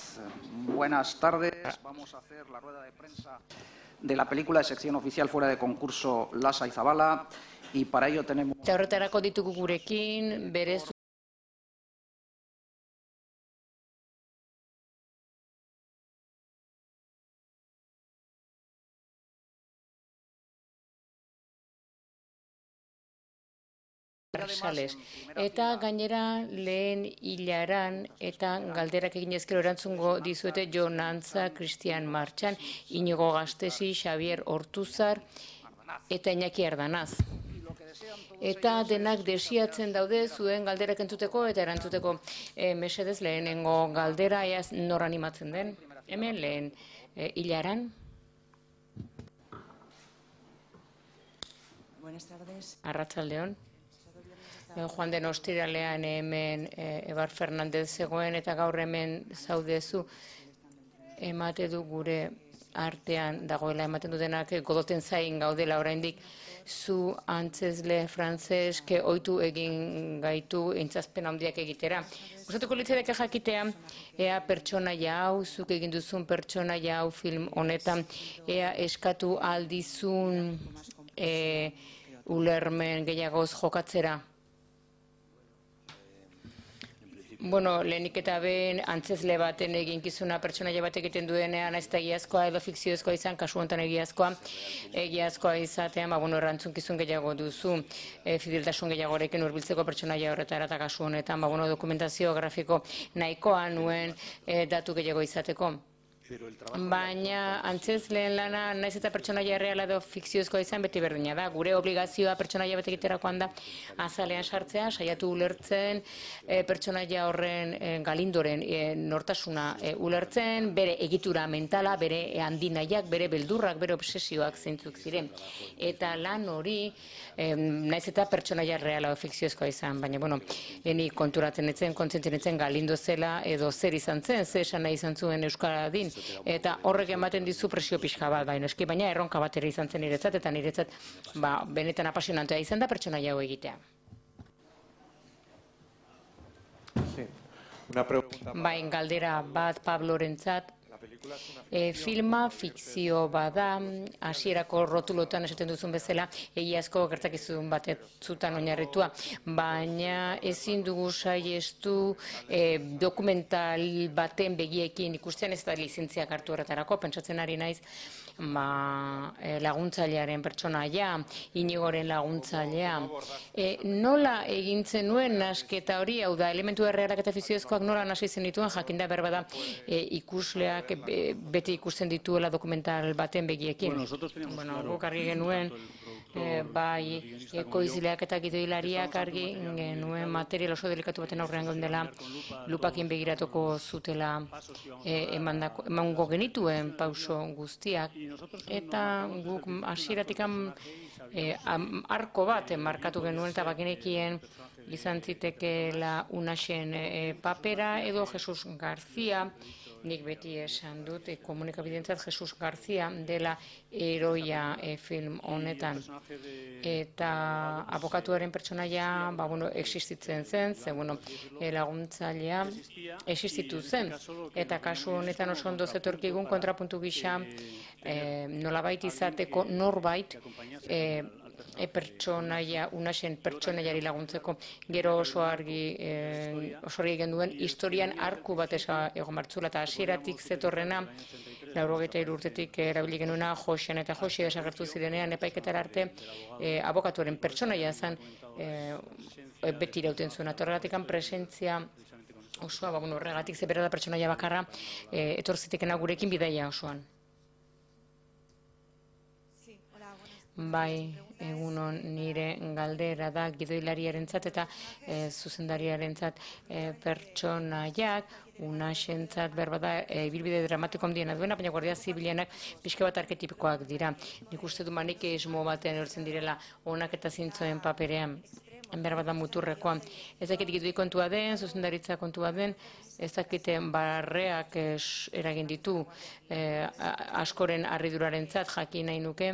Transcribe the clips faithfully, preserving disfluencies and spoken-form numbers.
Buenas tardes. Vamos a hacer la rueda de prensa de la película de sección oficial fuera de concurso Lasa y Zabala y para ello tenemos... Eta horretarako ditugu gurekin, berez Sales. Eta gainera lehen hilaran eta galderak egin ezkero erantzungo dizuete Jon Antza, Cristian Martxan, Inigo Gastesi, Xavier Ortuzar eta Iñaki Ardanaz. Eta denak desiatzen daude zuen galderak entzuteko eta erantzuteko. E, mesedez lehenengo galdera ea nor animatzen den. Hemen lehen e, hilaran. Buenas tardes. Arratsaldeon. Joan den ostiralean hemen Ebar Fernandez zegoen eta gaur hemen zaudezu emate du gure artean dagoela ematen dutenak godoten zain gaudela oraindik zu antzezle frantzeske ohitu egin gaitu intzazpen handiak egitera. Gustatuko litzaidake jakitea ea pertsonaia hau zuk egin duzun pertsonaia hau film honetan ea eskatu aldizun e, ulermen gehiagoz jokatzera. Bueno, lehenik eta ben antzezle baten eginkizuna pertsonaia bat egiten duenean ez da egiazkoa edo fikziozkoa izan, kasu honetan egiazkoa, egiazkoa izatean, ba, bueno, erantzunkizun gehiago duzu, e, fideltasun gehiagorekin hurbiltzeko pertsonaia horretara eta kasu honetan, ba, bueno, dokumentazio grafiko nahikoa nuen e, datu gehiago izateko. Baina antzezleen lana naiz eta pertsonaia erreala edo fikziozkoa izan beti berdina da. Gure obligazioa pertsonaia bat egiterakoan da azalean sartzea, saiatu ulertzen e, pertsonaia horren e, galindoren e, nortasuna e, ulertzen, bere egitura mentala, bere handinaiak, bere beldurrak, bere obsesioak zeintzuk ziren. Eta lan hori e, naiz eta pertsonaia erreala edo fikziozkoa izan, baina bueno, eni konturatzen etzen, kontzentzen etzen galindo zela edo zer izan zen, zer esan nahi izan zuen euskaradin. Eta horrek ematen dizu presio pixka bat, baina eski, baina erronka bat ere izan zen niretzat, eta niretzat ba, benetan apasionantea izan da pertsonaia hau egitea. Bain galdera bat Pablorentzat, e, filma fikzio bada, hasierako rotulotan esaten duzun bezala, egiazko gertakizun batzutan oinarritua, baina ezin dugu saiestu e, dokumental baten begiekin ikusten ez da lizentziak hartu horretarako, pentsatzen ari naiz, ba, e, laguntzailearen pertsonaia, Inigoren laguntzailea. E, nola egintzen nuen nasketa hori, hau da, elementu errealak eta fiziozkoak nola nasi zen dituen, jakinda berbada e, ikusleak e, beti ikusten dituela dokumental baten begiekin. Bueno, guk argi genuen, e, bai ekoizleak eta gidoilariak argi genuen material oso delikatu baten aurrean geundela lupakin begiratuko zutela e, emango genituen pauso guztiak. Eta guk hasieratikan e, arko bat markatu genuen eta bagenekien izan zitekeela Unaxen e, papera edo Jesus Garzia, nik beti esan dut e, komunikabidentzat Jesus Garzia dela heroia e, film honetan. Eta abokatuaren pertsonaia ba, bueno, existitzen zen, ze bueno, e, laguntzailea existitu zen. Eta kasu honetan oso ondo zetorkigun kontrapuntu gisa e, nolabait izateko norbait e, e pertsonaia, Unaxen pertsonaiari laguntzeko gero oso argi e, oso argi genduen historian arku bat egon martzula eta hasieratik zetorrena laurogeita hiru urtetik erabili genuena Joxean eta Joxe desagertu zirenean epaiketara arte e, abokatuaren pertsonaia zen e, beti irauten zuen. Horregatik presentzia osoa, ba, bueno, horregatik zebera da pertsonaia bakarra e, etorzitekena gurekin bidaia osoan. Bai, egunon nire galdera da gidoilariarentzat eta e, zuzendariarentzat e, pertsonaiak, Unaxentzat berbada e, ibilbide dramatiko handiena duena, baina Guardia Zibilenak pixka bat arketipikoak dira. Nik uste du manikismo batean erortzen direla onak eta zintzoen paperean. Berbada muturrekoa. Ez dakit gidoi kontua den, zuzendaritza kontua den, ez dakite barreak eragin ditu e, askoren harridurarentzat jakin nahi nuke.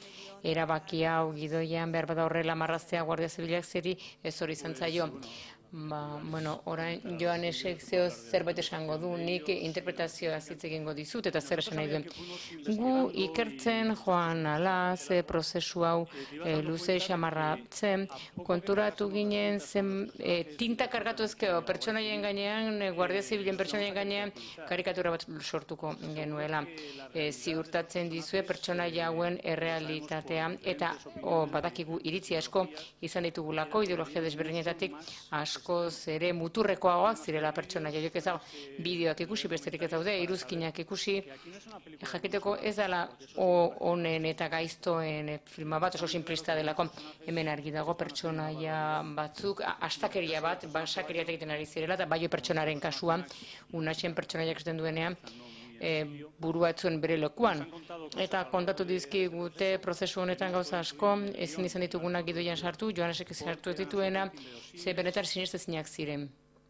Erabaki hau gidoian behar bada horrela marraztea Guardia Zibilak zeri ez hori izan zaio. Ba, bueno, orain Joanesek zeo zerbait esango du, nik interpretazioa hitz egingo dizut, eta zer esan nahi duen. Gu ikertzen joan ala, ze prozesu hau e, luze xamarratzen, konturatu ginen zen e, tinta kargatu ezkeo pertsonaien gainean, e, Guardia Zibilen pertsonaien gainean, karikatura bat sortuko genuela. E, ziurtatzen dizue pertsonaia hauen errealitatea, eta o, badakigu iritzi asko izan ditugulako, ideologia desberdinetatik asko askoz ere muturrekoagoak zirela pertsona joiek ez dago bideoak ikusi, besterik ez daude, iruzkinak ikusi, jakiteko ez dela honen eta gaiztoen filma bat, oso simplista delako, hemen argi dago pertsonaia batzuk, astakeria bat, basakeria egiten ari zirela, eta baio pertsonaren kasuan, unatzen pertsonaiak esaten duenean, E, buruatzuen bere lekuan. Eta kontatu dizkigute prozesu honetan gauza asko, ezin izan ditugunak gidoian sartu, Joanesek sartu ez dituena, ze benetan sinestezinak ziren.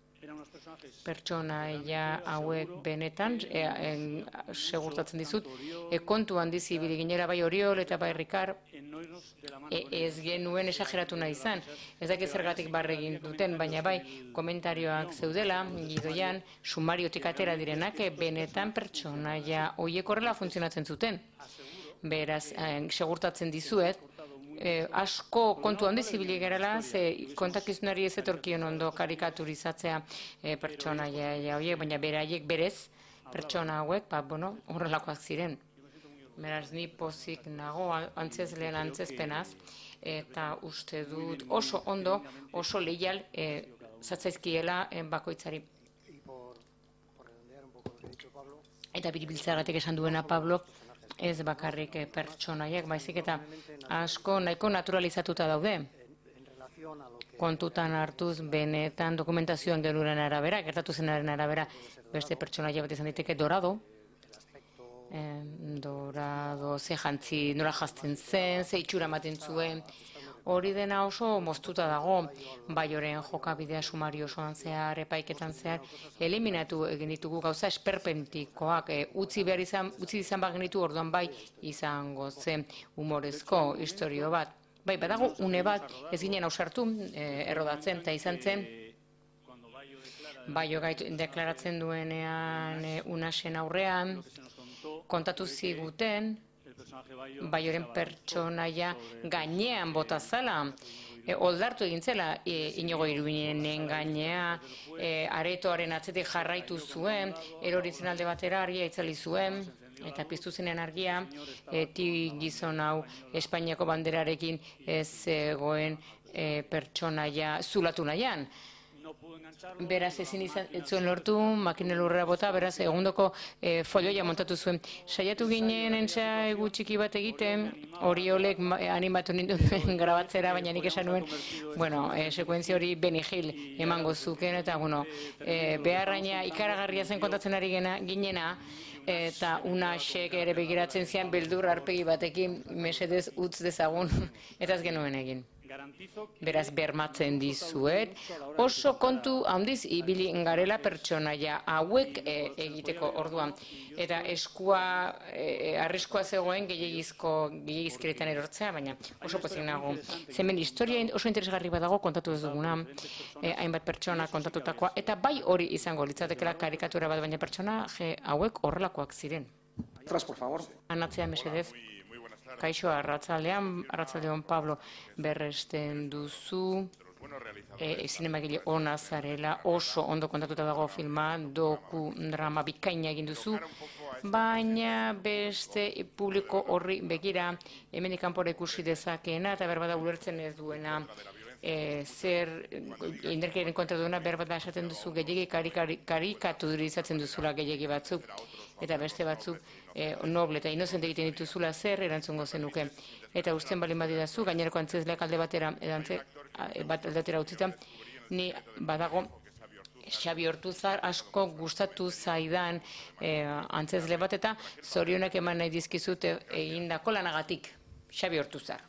Pertsonaia hauek benetan, e, e, segurtatzen dizut, e, kontu handiz ibili ginera bai Oriol eta bai Rikar, e, ez genuen esageratu nahi izan. Ez dakit zergatik barre egin duten, baina bai komentarioak zeudela, gidoian, sumariotik atera direnak, e, benetan pertsonaia horiek horrela funtzionatzen zuten. Beraz, e, segurtatzen dizuet, Eh, asko kontu handiz ibili gerala, ze kontakizunari ez etorkion ondo karikaturizatzea eh, pertsonaia horiek, baina beraiek berez, pertsona hauek, ba, bueno, horrelakoak ziren. Beraz, ni pozik nago, antzezleen antzezpenaz, eta uste dut oso ondo, oso leial eh, zatzaizkiela eh, bakoitzari. Eta biribiltzagatik esan duena Pablo, ez bakarrik pertsonaiek, baizik eta asko nahiko naturalizatuta daude. Kontutan hartuz benetan dokumentazioan genuren arabera, gertatu zenaren arabera, beste pertsonaia bat izan diteke Dorado. Eh, dorado, ze jantzi, nora jazten zen, ze itxura ematen zuen. Hori dena oso moztuta dago, Baioren jokabidea sumario osoan zehar, epaiketan zehar, eliminatu egin ditugu gauza esperpentikoak, e, utzi behar izan, utzi izan bagenitu orduan bai izango zen humorezko historio bat. Bai, badago une bat, ez ginen ausartu, e, errodatzen, eta izan zen, Baio gaitu deklaratzen duenean e, unasen aurrean, kontatu ziguten, Baioren pertsonaia gainean bota zala, e, oldartu egin zela, e, Inigo Iruinen gainea, e, aretoaren atzetik jarraitu zuen, eroritzen alde batera argia itzali zuen, eta piztu zenen argia, e, ti gizon hau Espainiako banderarekin ez zegoen e, pertsonaia zulatu nahian. Beraz ezin izan zuen lortu, makinelurra bota, beraz egundoko e, folioia montatu zuen. Saiatu ginen entzea egu txiki bat egiten, Oriolek animatu ninduen grabatzera, baina nik esan nuen, bueno, e, sekuentzia hori Benny Hill emango zuken, eta bueno, e, beharraina ikaragarria zen kontatzen ari gena, ginena, eta Unasek ere begiratzen zian beldur arpegi batekin, mesedez utz dezagun, eta ez genuen egin. Beraz, bermatzen dizuet, oso kontu handiz ibili garela pertsonaia hauek e, egiteko orduan. Eta eskua, e, arriskua zegoen gehiagizko, gehiagizkiretan erortzea, baina oso pozik nago. Zemen historia oso interesgarri badago kontatu ez duguna, e, hainbat pertsona kontatutakoa, eta bai hori izango litzatekela karikatura bat, baina pertsona je, hauek horrelakoak ziren. Tras, por favor. Anatzea mesedez. Kaixo, arratzaldean, arratzaldean Pablo berresten duzu, e, zinemagile ona zarela, oso ondo kontatuta dago filma, doku drama bikaina egin duzu, baina beste publiko horri begira, hemen ikanpora ikusi dezakeena, eta berbada ulertzen ez duena, e, zer inderkeriaren kontra duena, berbada esaten duzu gehiagi karikaturizatzen duzula gehiagi batzuk, eta beste batzuk e, noble eta inozente egiten dituzula zer erantzungo zenuke. Eta usten balin badidazu, gainerako antzezleak alde batera, edantze, bat aldatera utzita, ni badago Xabi Ortuzar asko gustatu zaidan e, antzezle bat, eta zorionak eman nahi dizkizut egindako lanagatik. Xabi Ortuzar.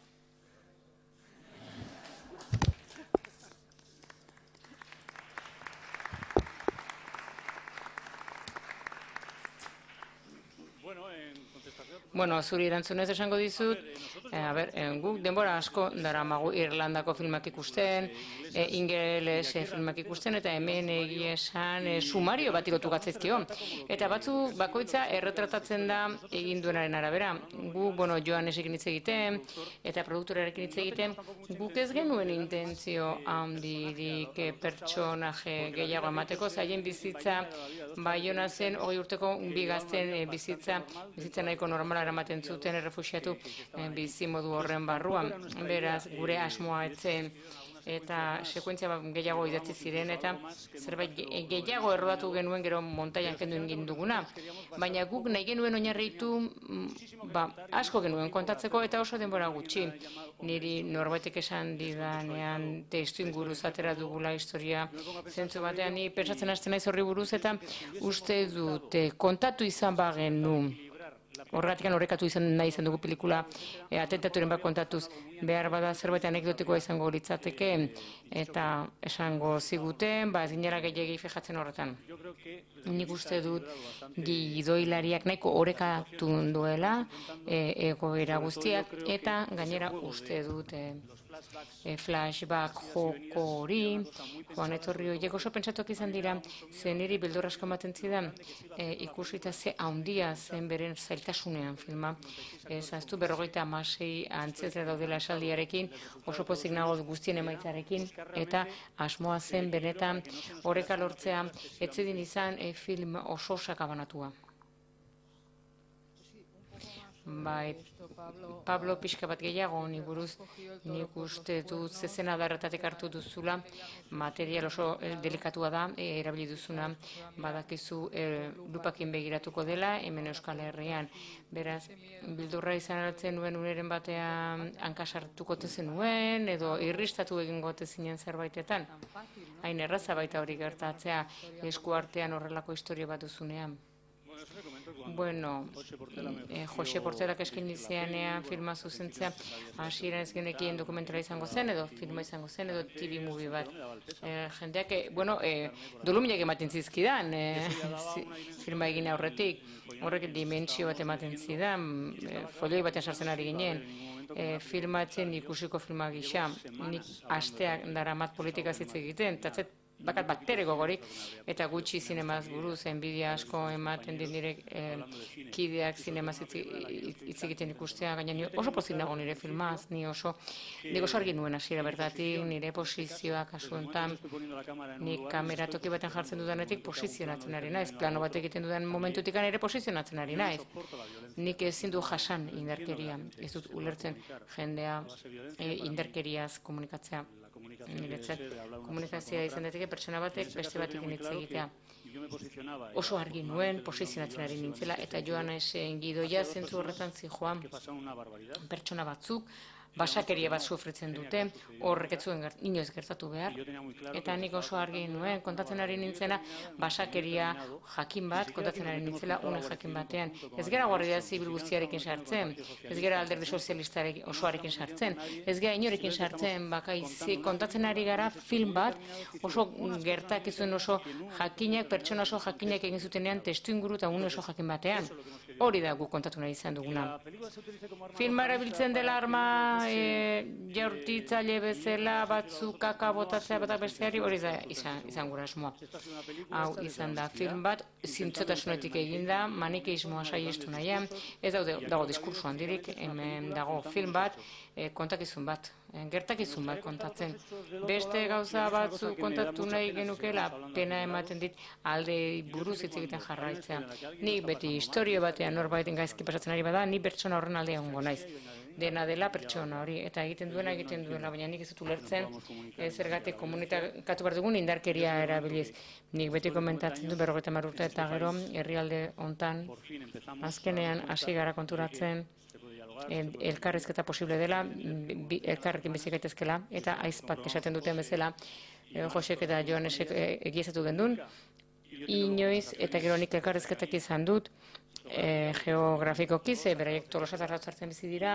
Bueno, zuri erantzunez esango dizut, Guk denbora asko daramagu Irlandako filmak ikusten, ingeles filmak ikusten, eta hemen egia esan sumario bat igotu gatzaizkio. Eta batzu bakoitza erretratatzen da egin duenaren arabera. Gu, bueno, Joanesekin hitz egiten, eta produktorearekin hitz egiten, guk ez genuen intentzio handirik pertsonaje gehiago emateko, zaien bizitza Baiona zen, hogei urteko bi gazten bizitza, bizitza nahiko normala eramaten zuten errefuxiatu bizimodu horren barruan. Beraz, gure asmoa etzen eta sekuentzia gehiago idatzi ziren, eta zerbait gehiago errodatu genuen gero montaian kendu egin duguna. Baina guk nahi genuen oinarritu asko genuen kontatzeko, eta oso denbora gutxi. Niri norbaitek esan didanean testu inguruz atera dugula historia zentzu batean, ni pentsatzen hasten naiz horri buruz, eta uste dute kontatu izan bagenu. Horregatik horrekatu izan nahi izan dugu pelikula atentaturen bat kontatuz, behar bada zerbait anekdotikoa izango litzateke, eta esango ziguten, ba ez ginera gehiagik fijatzen horretan. Nik uste dut gidoilariak nahiko orekatu duela egoera guztiak, eta gainera uste dut flashback joko hori, joan etorri horiek oso pentsatuak izan dira, zen niri beldurra asko ematen zidan, ikusita ze handia zen beren zailtasunean filma. Zaztu berrogeita hamasei antzetra daudela esaldiarekin, oso pozik nago guztien emaitzarekin, eta asmoa zen benetan oreka lortzea, etzedin izan film oso sakabanatua. Bai, Pablo pixka bat gehiago honi buruz, nik uste dut zezena darretatik hartu duzula, material oso delikatua da, erabili duzuna, badakizu lupakin begiratuko dela, hemen Euskal Herrian. Beraz, bildurra izan hartzen nuen uneren batean hankasartuko tezen nuen, edo irristatu egingo tezinen zerbaitetan. Hain erraza baita hori gertatzea, esku artean horrelako historia bat duzunean. Bueno, Jose Portelak eskaini zianean filma zuzentzea, hasieran ez genekien dokumentala izango zen, edo filma izango zen, edo T V movie bat. Jendeak, bueno, doluminak ematen zizkidan, filma egin aurretik, horrek dimentsio bat ematen zidan, folioi batean sartzen ari ginen, filmatzen ikusiko filma gisa, nik asteak daramat politika zitz egiten, eta bakat baktere gogorik, eta gutxi zinemaz buruz, enbidia asko ematen din direk kideak zinemaz hitz egiten ikustea, gaina oso pozik nago nire filmaz, ni oso, nik oso argi nuen hasiera bertatik, nire posizioa kasu honetan, nik kamera toki baten jartzen dudanetik posizionatzen ari naiz, plano bat egiten dudan momentutik ere posizionatzen ari naiz. Nik ezin du jasan indarkeria, ez dut ulertzen jendea indarkeriaz komunikatzea. Niretzat, komunikazioa izan daiteke pertsona batek beste batekin hitz egitea. Oso argi nuen, posizionatzen ari nintzela, eta Joanesen gidoia zentzu horretan zijoan pertsona batzuk, basakeria bat sufritzen dute, horrek ez zuen inoiz gertatu behar, eta nik oso argi nuen, kontatzen ari nintzena, basakeria jakin bat, kontatzen ari nintzela, une jakin batean. Ez gara guardia zibil guztiarekin sartzen, ez gara alderdi sozialistarekin osoarekin sartzen, ez gara inorekin sartzen, bakaizi, kontatzen ari gara film bat, oso gertakizuen oso jakinak, pertsona oso jakinak egin zutenean, testu inguru eta une oso jakin batean. Hori da gu kontatu nahi izan duguna. Filma erabiltzen dela arma jaurtitzaile bezala batzuk kaka botatzea bat besteari, hori izan gura asmoa. Hau izan da film bat, zintzotasunetik egin da, manikeismoa saiestu nahian, ez dago diskurso handirik, hemen dago film bat, kontakizun bat, gertakizun bat kontatzen. Beste gauza batzu kontatu nahi genukela, pena ematen dit alde buruz hitz egiten jarraitzea. Ni beti historio batean norbaiten gaizki pasatzen ari bada, ni pertsona horren alde egongo naiz. Dena dela pertsona hori, eta egiten duena egiten duela, baina nik ez dut ulertzen zergatik komunikatu behar dugun indarkeria erabiliz. Nik beti komentatzen du berrogeita hamar urte eta gero herrialde hontan azkenean hasi gara konturatzen elkarrizketa posible dela, elkarrekin bizi gaitezkela, eta aizpak esaten duten bezala, Josek eta Joanesek egiazatu gendun, inoiz, eta gero nik elkarrizketak izan dut, geografikoki, ze beraiek Tolosatarra hartzen bizi dira,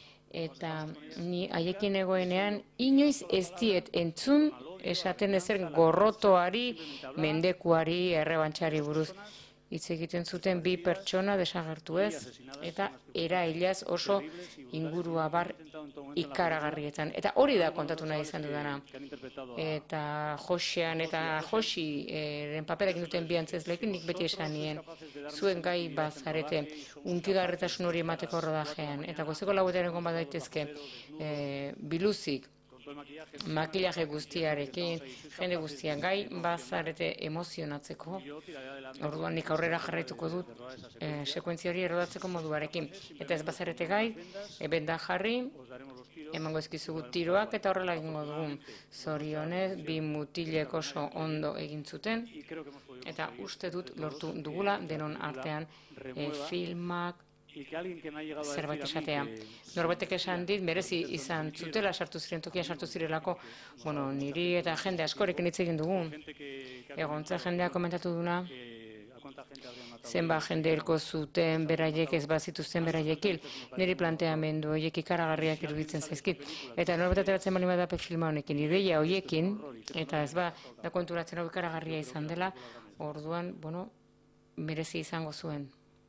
eta ni haiekin egoenean, inoiz ez diet entzun esaten ezer gorrotoari, mendekuari, errebantxari buruz. hitz egiten zuten bi pertsona desagertu ez, eta erailaz oso ingurua bar ikaragarrietan. Eta hori da kontatu nahi izan dudana. Eta Josean eta Josiren paperekin duten bi antzezleekin nik beti esan nien. Zuen gai bazarete, unkigarritasun hori emateko rodajean. Eta goizeko lauetan egon badaitezke biluzik, makillaje guztiarekin, jende guztian gai, bazarete emozionatzeko. Orduan nik aurrera jarraituko dut e, sekuentzia hori erodatzeko moduarekin. Eta ez bazarete gai, ebenda jarri, emango ezkizugu tiroak eta horrela egingo dugun. Zorionez, bi mutilek oso ondo egin zuten, eta uste dut lortu dugula denon artean e, filmak, zerbait esatea. Norbaitek esan dit, merezi izan zutela, sartu ziren tokia sartu zirelako, bueno, niri eta jende askorekin hitz egin dugu. Egontza jendea komentatu duna, zenba jende hilko zuten beraiek ez bazituzten beraiekin, niri planteamendu horiek ikaragarriak iruditzen zaizkit. Eta norbait ateratzen bali badape filma honekin, ideia horiekin, eta ez ba, da konturatzen hau ikaragarria izan dela, orduan, bueno, merezi izango zuen.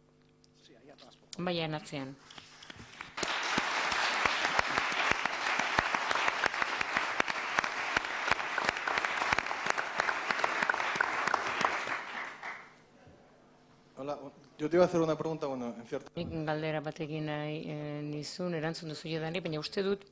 Baina atzean. Hola, yo te iba a hacer una pregunta, bueno, en cierto... Nik galdera bat egin nahi e, nizun, erantzun duzu jodani, baina uste dut,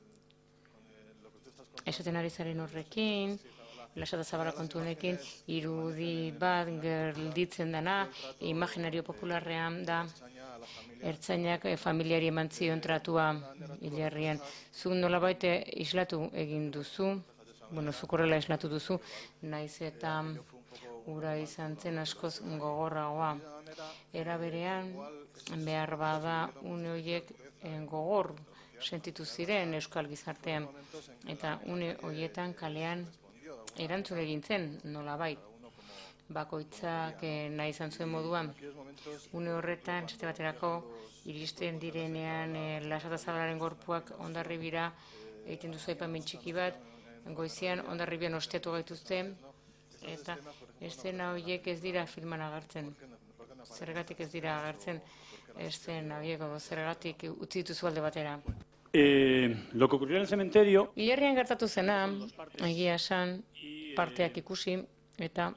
esaten ari zaren horrekin, Lasata Zabala kontu honekin, irudi bat gelditzen dena, imaginario popularrean da, ertzainak familiari eman zion tratua hilarrian. Zu nolabait islatu egin duzu, bueno, zukorrela islatu duzu, naiz eta ura izan zen askoz gogorragoa. Era berean, behar bada une horiek gogor sentitu ziren euskal gizartean, eta une horietan kalean erantzun egin zen nolabait. Bakoitzak nahi izan zuen moduan. Une horretan, esate baterako, iristen direnean Lasata Zabalaren gorpuak Hondarribira egiten duzu aipamen txiki bat, goizean Hondarribian osteatu gaituzte, eta eszena horiek ez dira filman agertzen. Zergatik ez dira agertzen eszena horiek, zergatik utzi dituzu alde batera. Eh, lo que ocurrió en el cementerio... Hilerrian gertatu zena, egia esan, parteak ikusi, eta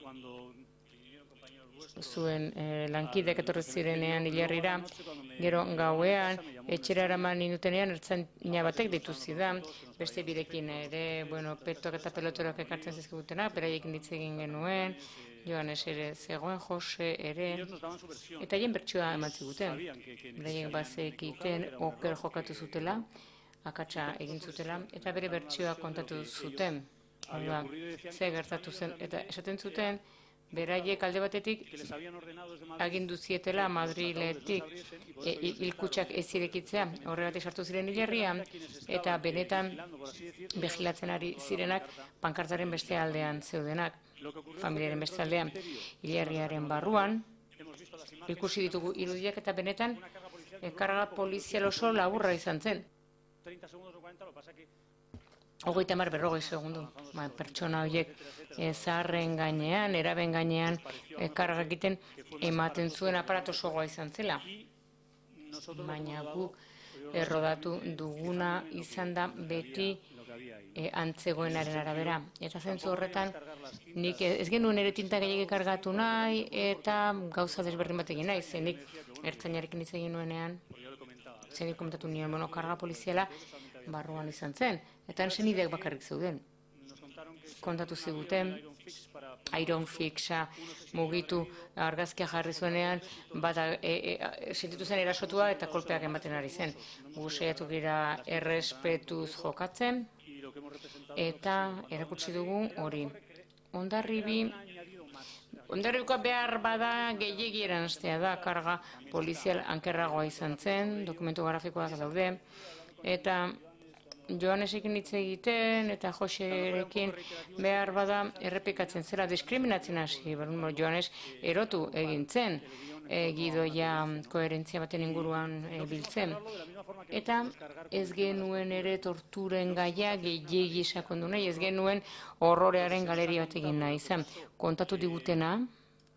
zuen eh, lankidek etorri zirenean hilerrira, gero gauean, etxera eraman indutenean, ertzaina batek deitu zidan, beste birekin ere, bueno, petoak eta pelotorak ekartzen zizkigutenak, beraiekin hitz egin genuen, Joanes ere zegoen, Jose ere, eta haien bertsioa eman ziguten. Beraiek bazekiten oker jokatu zutela, akatsa egin zutela, eta bere bertsioa kontatu zuten. Orduan, ze gertatu zen, eta esaten zuten, beraiek alde batetik agindu zietela Madriletik hilkutxak ez zirekitzea, horregatik sartu ziren hilerrian, eta benetan begilatzen ari zirenak pankartaren beste aldean zeudenak, familiaren beste aldean, hilerriaren barruan, ikusi ditugu irudiak eta benetan karga polizial oso laburra izan zen. Hogeita hamar berrogei segundu, pertsona horiek zaharren gainean, eraben gainean karga egiten ematen zuen aparato sogoa izan zela. Baina guk errodatu duguna izan da beti antzegoenaren arabera. Eta zentzu horretan, nik ez genuen ere tinta gehiagik kargatu nahi eta gauza desberdin bat egin nahi, zenik ertzainarekin hitz egin nuenean, zenik komentatu nien, bueno, karga poliziala barruan izan zen, eta ensen ideak bakarrik zeuden. Kontatu ziguten, iron fixa mugitu argazkia jarri zuenean, bata sentitu zen erasotua eta kolpeak ematen ari zen. Gu saiatu gira errespetuz jokatzen, eta erakutsi dugu hori. Hondarribi, Hondarribikoa behar bada gehiegi eranztea da, karga polizial ankerragoa izan zen, dokumentu grafikoak daude, eta Joanesekin hitz egiten eta Joserekin behar bada errepikatzen zela, diskriminatzen hasi, Joanes erotu egin zen, gidoia koherentzia baten inguruan biltzen. Eta ez genuen ere torturen gaia gehiegi sakondu nahi, ez genuen horrorearen galeria bat egin nahi izan. Kontatu digutena,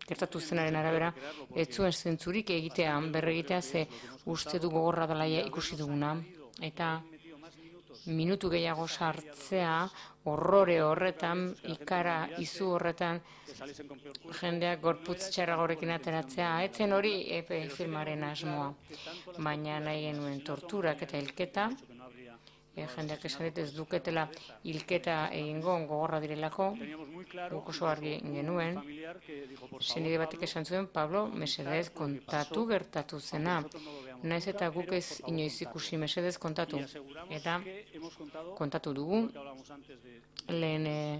gertatu zenaren arabera, ez zuen zentzurik egitea, berregitea, ze uste du gogorra dela ikusi duguna, eta minutu gehiago sartzea, horrore horretan, ikara izu horretan, jendeak gorputz txarragorekin ateratzea, etzen hori epe filmaren asmoa, baina nahi genuen torturak eta hilketa, jendeak esan dit ez duketela hilketa egingo gogorra direlako, guk oso argi genuen, senide batek esan zuen, Pablo, mesedez kontatu gertatu zena, naiz eta guk ez inoiz ikusi mesedez kontatu, eta kontatu dugu, lehen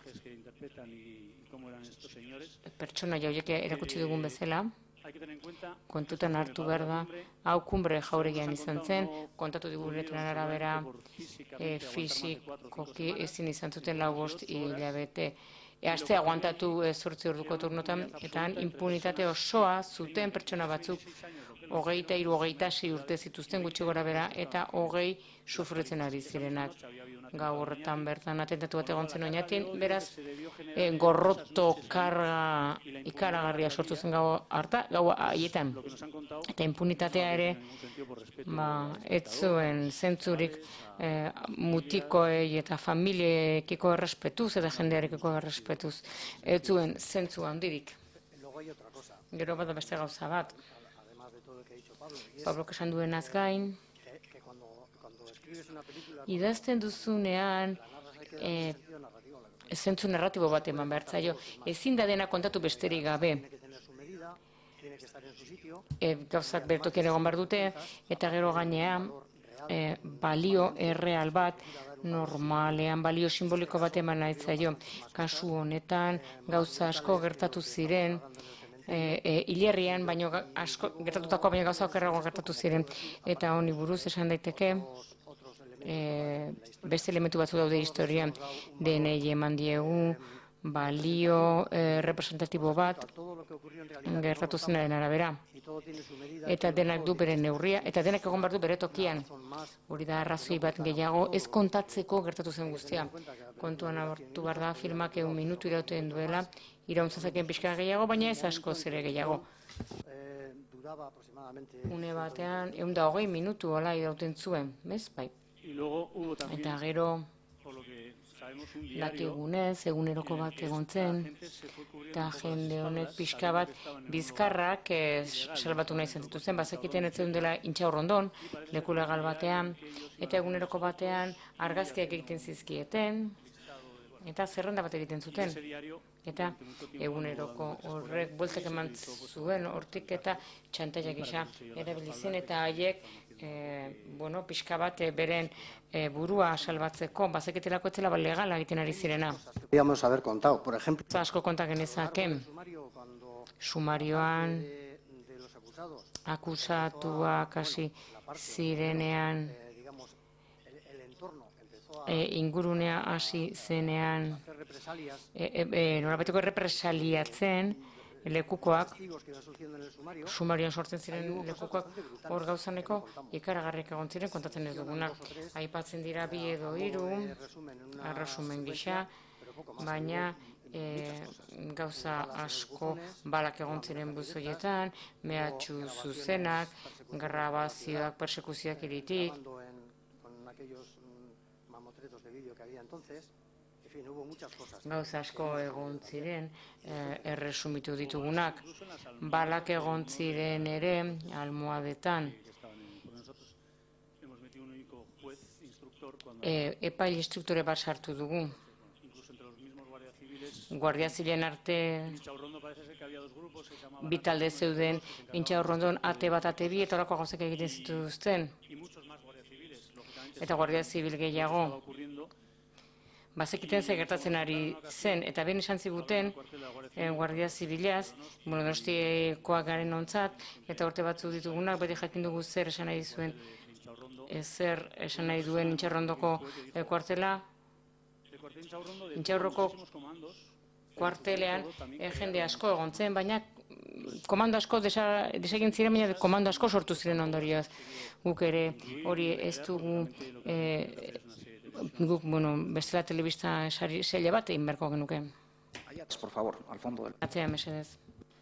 pertsona jauek erakutsi dugun bezala, kontutan hartu behar da, hau kumbre jauregian izan zen, kontatu digunetan arabera, fisikoki ezin izan zuten lau bost hilabete. Aste aguantatu zortzi orduko turnotan, eta impunitate osoa zuten pertsona batzuk, hogeita hiru, hogeita sei urte zituzten gutxi gora bera, eta hogei sufritzen ari zirenak. Gau horretan bertan atentatu bat egon zen oinatin, beraz, gorroto karga ikaragarria sortu zen gau harta, gau haietan. Eta impunitatea ere, ez zuen zentzurik mutikoei eta familiekiko errespetuz, eta jendearekiko errespetuz, ez zuen zentzu handirik. Gero bat da beste gauza bat. Pablo esan duenaz gain, idazten duzunean zentzu narratibo bat eman behar zaio. Ezin da dena kontatu besterik gabe. Gauzak bertokien egon behar dute, eta gero gainean balio erreal bat, normalean balio simboliko bat eman nahi zaio. Kasu honetan gauza asko gertatu ziren, hilerrian, baino gertatutakoa baino gauza okerrago gertatu ziren, eta honi buruz esan daiteke, beste elementu batzu daude historian, denei eman diegu, balio representatibo bat gertatu zenaren arabera. Eta denak du bere neurria, eta denak egon behar du bere tokian. Hori da arrazoi bat gehiago ez kontatzeko gertatu zen guztia. Kontuan hartu behar da filmak egun minutu irauten duela, irauntzazakeen pixka gehiago, baina ez asko zere gehiago. Une batean, egun da hogei minutu hola irauten zuen, bez? Bai. Eta gero, dakigunez, eguneroko bat egon zen, eta jende honek pixka bat bizkarrak salbatu nahi zen zituzten, bazekiten ez zeuden dela Intxaurrondon, leku legal batean, eta eguneroko batean argazkiak egiten zizkieten, eta zerrenda bat egiten zuten. Eta eguneroko horrek bueltak eman zuen hortik eta txantaia gisa erabilizen, eta haiek pixka bat beren burua salbatzeko, bazeketelako etzela legala egiten ari zirena. Podríamos haber contado, por ejemplo. Asko konta genezake, sumarioan akusatuak hasi zirenean, ingurunea hasi zenean, norabeteko errepresaliatzen, lekukoak, sumarioan sortzen ziren lekukoak, hor gauzaneko ikaragarrik egon ziren kontatzen ez dugunak. Aipatzen dira bi edo hiru, arrasumen gisa, baina gauza asko balak egon ziren buzoietan, mehatxu zuzenak, grabazioak, persekuzioak iritik, gauza asko egon ziren, erresumitu ditugunak, balak egon ziren ere almohadetan. Epaile instruktore bat sartu dugu. Guardia ziren arte bi talde zeuden, Intxaurrondon ate bat ate bi, eta horako gauzak egiten zituzten. Eta Guardia Zibil gehiago. Bazekiten ze gertatzen ari zen, eta ben esan ziguten Guardia Zibilaz, Donostikoak garen ontzat, eta urte batzu ditugunak, beti jakin dugu zer esan nahi zuen, zer esan nahi duen Intxaurrondoko kuartela. Intxaurroko kuartelean jende asko egon zen, baina komando asko desegin ziren, baina komando asko sortu ziren ondorioz. Guk ere hori ez dugu guk, bueno, bestela telebista saile bat egin beharko genuke. Por favor, al fondo del... Atzea, mesedez.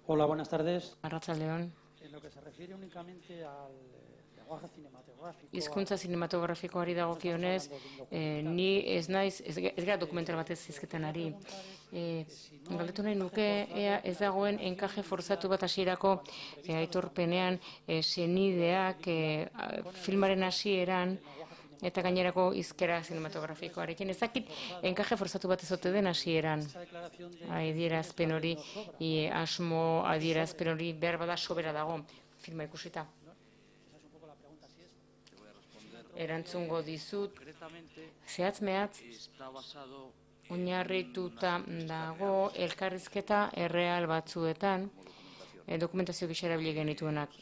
Hola, buenas tardes. Arratsaldeon. En lo que se refiere únicamente al lenguaje cinematográfico... Hizkuntza sinematografikoari dagokionez, eh, ni ez naiz, ez ez gara dokumental batez zizketan ari. Eh, galdetu nahi nuke, ea ez dagoen enkaje forzatu bat hasierako eh, aitorpenean eh, senideak eh, filmaren hasieran eta gainerako hizkera sinematografikoarekin. Ez dakit enkaje forzatu bat ezote den hasieran. Adierazpen hori, i, asmo adierazpen hori behar bada sobera dago filma ikusita. Erantzungo dizut, zehatz mehatz, oinarrituta dago elkarrizketa erreal batzuetan, e, dokumentazio gisa erabili genituenak.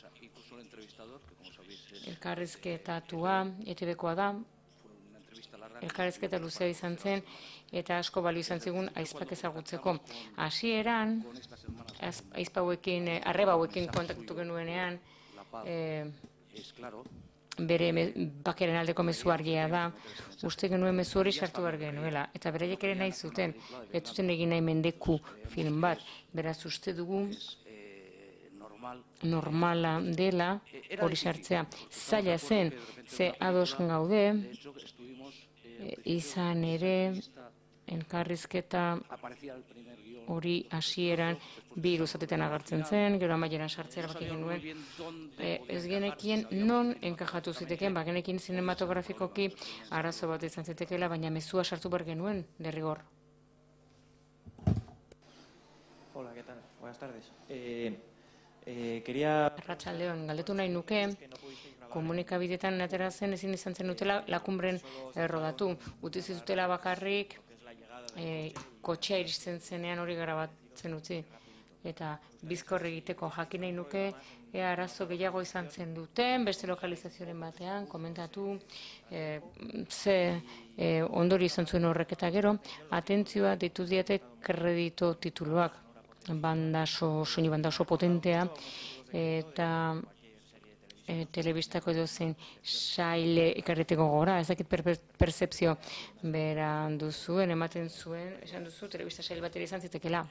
Elkarrizketatua, E T B-koa da, elkarrizketa luzea izan zen, eta asko balio izan zigun aizpak ezagutzeko. Hasieran, aizpa hauekin, arreba hauekin kontaktu genuenean, e, bere bakeren aldeko mezu argia da, uste genuen mezu hori sartu behar genuela, eta beraiek ere nahi zuten, ez zuten egin nahi mendeku film bat, beraz uste dugu normala dela hori sartzea. Zaila zen, ze ados gaude, izan ere, elkarrizketa hori hasieran bi luzatetan agertzen zen, gero amaieran sartzea erabaki genuen. E, ez genekien non enkajatu zitekeen, ba genekien sinematografikoki arazo bat izan zitekeela, baina mezua sartu behar genuen, derrigor. Hola, ¿qué tal? Buenas tardes. Eh, eh, quería... Arratsaldeon, galdetu nahi nuke, komunikabidetan atera zen ezin izan zen dutela lakumbren errodatu. Utzi zutela bakarrik, E, kotxea iristen zenean hori grabatzen utzi. Eta bizkor egiteko jakin nahi nuke, ea arazo gehiago izan zen duten, beste lokalizazioaren batean, komentatu, e, ze e, ondori izan zuen horrek eta gero, atentzioa ditu diate kredito tituluak, bandaso, soinu bandaso potentea, eta E, telebistako edo zen saile ikarriteko gora, ez dakit per, per, percepzio beran duzuen, ematen zuen, esan duzu, telebista sail bat ere izan zitekela.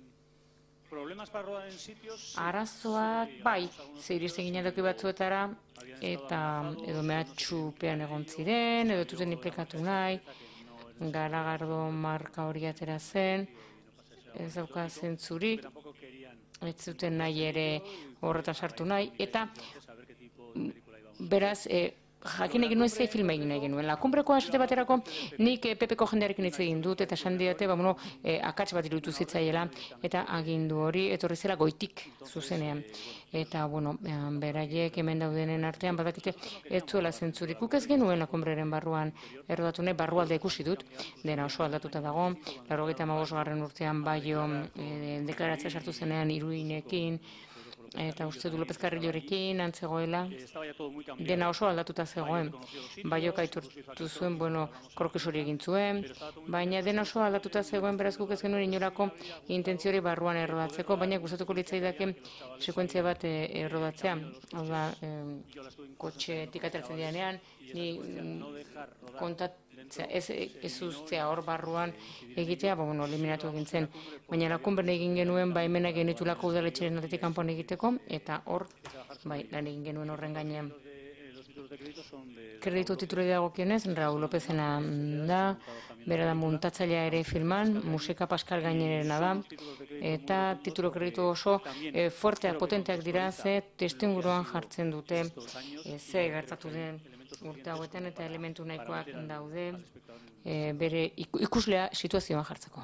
Arazoak, bai, ze iristen ginen doki batzuetara, eta edo mehatxupean egon ziren, edo tuten implikatu nahi, Garagardo marka hori atera zen, ez dauka zentzurik, ez zuten nahi ere horretan sartu nahi, eta beraz, e, jakin egin nuen ze filma egin nahi genuen. Lakunbreko esate baterako nik e, Pepeko jendearekin hitz egin dut, eta esan didate, ba, bueno, e, akats bat iruditu zitzaiela, eta agindu hori etorri zela goitik zuzenean. Eta, bueno, beraiek hemen daudenen artean badakite ez zuela zentzurik. Guk ez genuen lakunbreren barruan errodatu nahi, barrualde ikusi dut, dena oso aldatuta dago, laurogeita hamabosgarren urtean Baio e, deklaratzea sartu zenean Iruinekin, eta uste du López Carrillorekin antzegoela, dena oso aldatuta zegoen. Baiok aitortu zuen, bueno, krokis hori egin zuen, baina dena oso aldatuta zegoen, beraz guk ez genuen inolako intentziori barruan errodatzeko, baina gustatuko litzaidake sekuentzia bat errodatzea. Hau da, kotxetik ateratzen dianean, ni kontat Ez, ez ustea hor barruan egitea, ba, bueno, eliminatu egin zen. Baina lakunbern egin genuen, ba, hemenak genitulako udaletxeren aldetik kanpoan egiteko, eta hor, bai, lan egin genuen horren gainean. Kreditu titulei dagokionez, Raúl Lópezena da, bera da muntatzailea ere filman, musika Pascal Gainerena da, eta titulu kreditu oso e, fuerteak, potenteak dira, ze testuinguruan jartzen dute, e, ze gertatu den urte hauetan eta elementu nahikoak daude e, bere ikuslea situazioan jartzeko.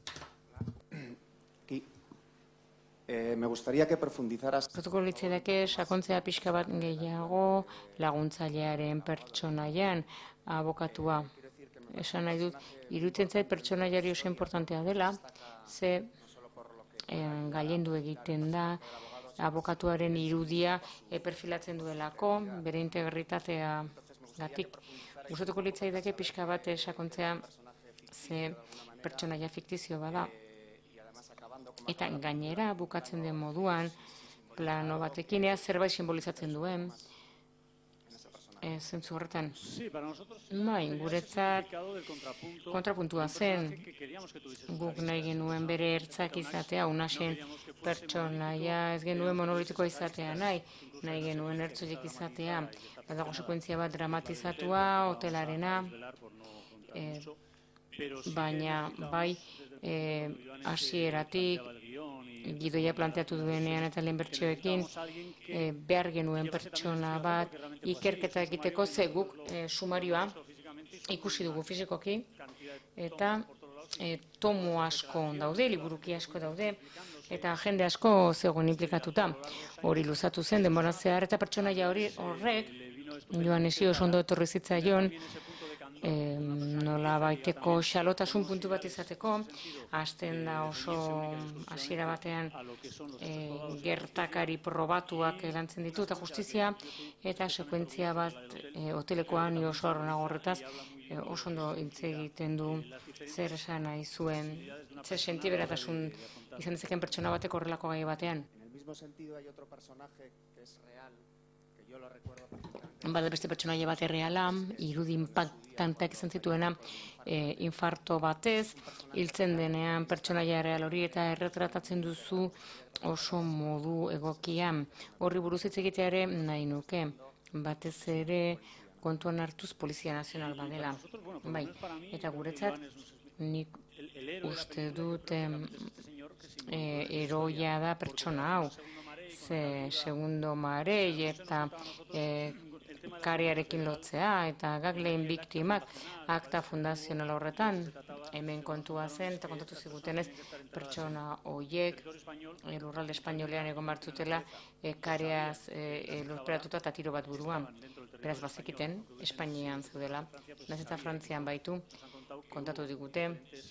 Eh, me gustaría que profundizaras... Protokolo litzaidake sakontzea pixka bat gehiago laguntzailearen pertsonaian abokatua. Esan nahi dut, iruditzen zait pertsonaiari oso importantea dela, ze eh, gailendu egiten da, abokatuaren irudia e, perfilatzen duelako, bere integritatea gatik. Gustatuko litzaidake pixka bat sakontzea ze pertsonaia fiktizio bada. Eta gainera bukatzen den moduan, plano batekin ea zerbait simbolizatzen duen, e, zentzu horretan. Sí, para nosotros Bai, guretzat contrapunto kontrapuntua zen, guk nahi genuen bere ertzak izatea, unaxen pertsonaia ez genuen monolitikoa izatea nahi, nahi genuen ertzoiek izatea, badago sekuentzia bat dramatizatua, hotelarena, e, baina bai e, hasieratik gidoia planteatu duenean eta lehen bertsioekin e, behar genuen pertsona bat ikerketa egiteko ze guk e, sumarioa ikusi dugu fizikoki eta e, tomu asko daude, liburuki asko daude eta jende asko zegoen implikatuta. Hori luzatu zen denbora zehar eta pertsonaia hori horrek joan esi oso ondo etorri zitzaion E, nola baiteko xalotasun puntu bat izateko, hasten da oso hasiera batean e, gertakari probatuak lantzen ditu eta justizia eta sekuentzia bat e, hotelekoan ni oso arrona horretaz e, oso ondo hitz egiten du zer esan nahi zuen, zer sentiberatasun izan dezakeen pertsona batek horrelako gai batean. Bada beste pertsonaia bat erreala, irudi impactanteak izan zituena e, infarto batez, hiltzen denean pertsonaia erreal hori eta erretratatzen duzu oso modu egokian. Horri buruz hitz egitea ere nahi nuke, batez ere kontuan hartuz Polizia Nazional badela. Bai, eta guretzat nik uste dut e, eroia da pertsona hau. Ze segundo marei eta e, karearekin lotzea eta gagleen biktimak akta fundazional horretan hemen kontua zen eta kontatu zigutenez pertsona horiek e, lurralde espainolean egon bartzutela e, kareaz e, lurperatuta eta tiro bat buruan. Beraz bazekiten, Espainian zeudela, nahiz eta Frantzian baitu, kontatu digute,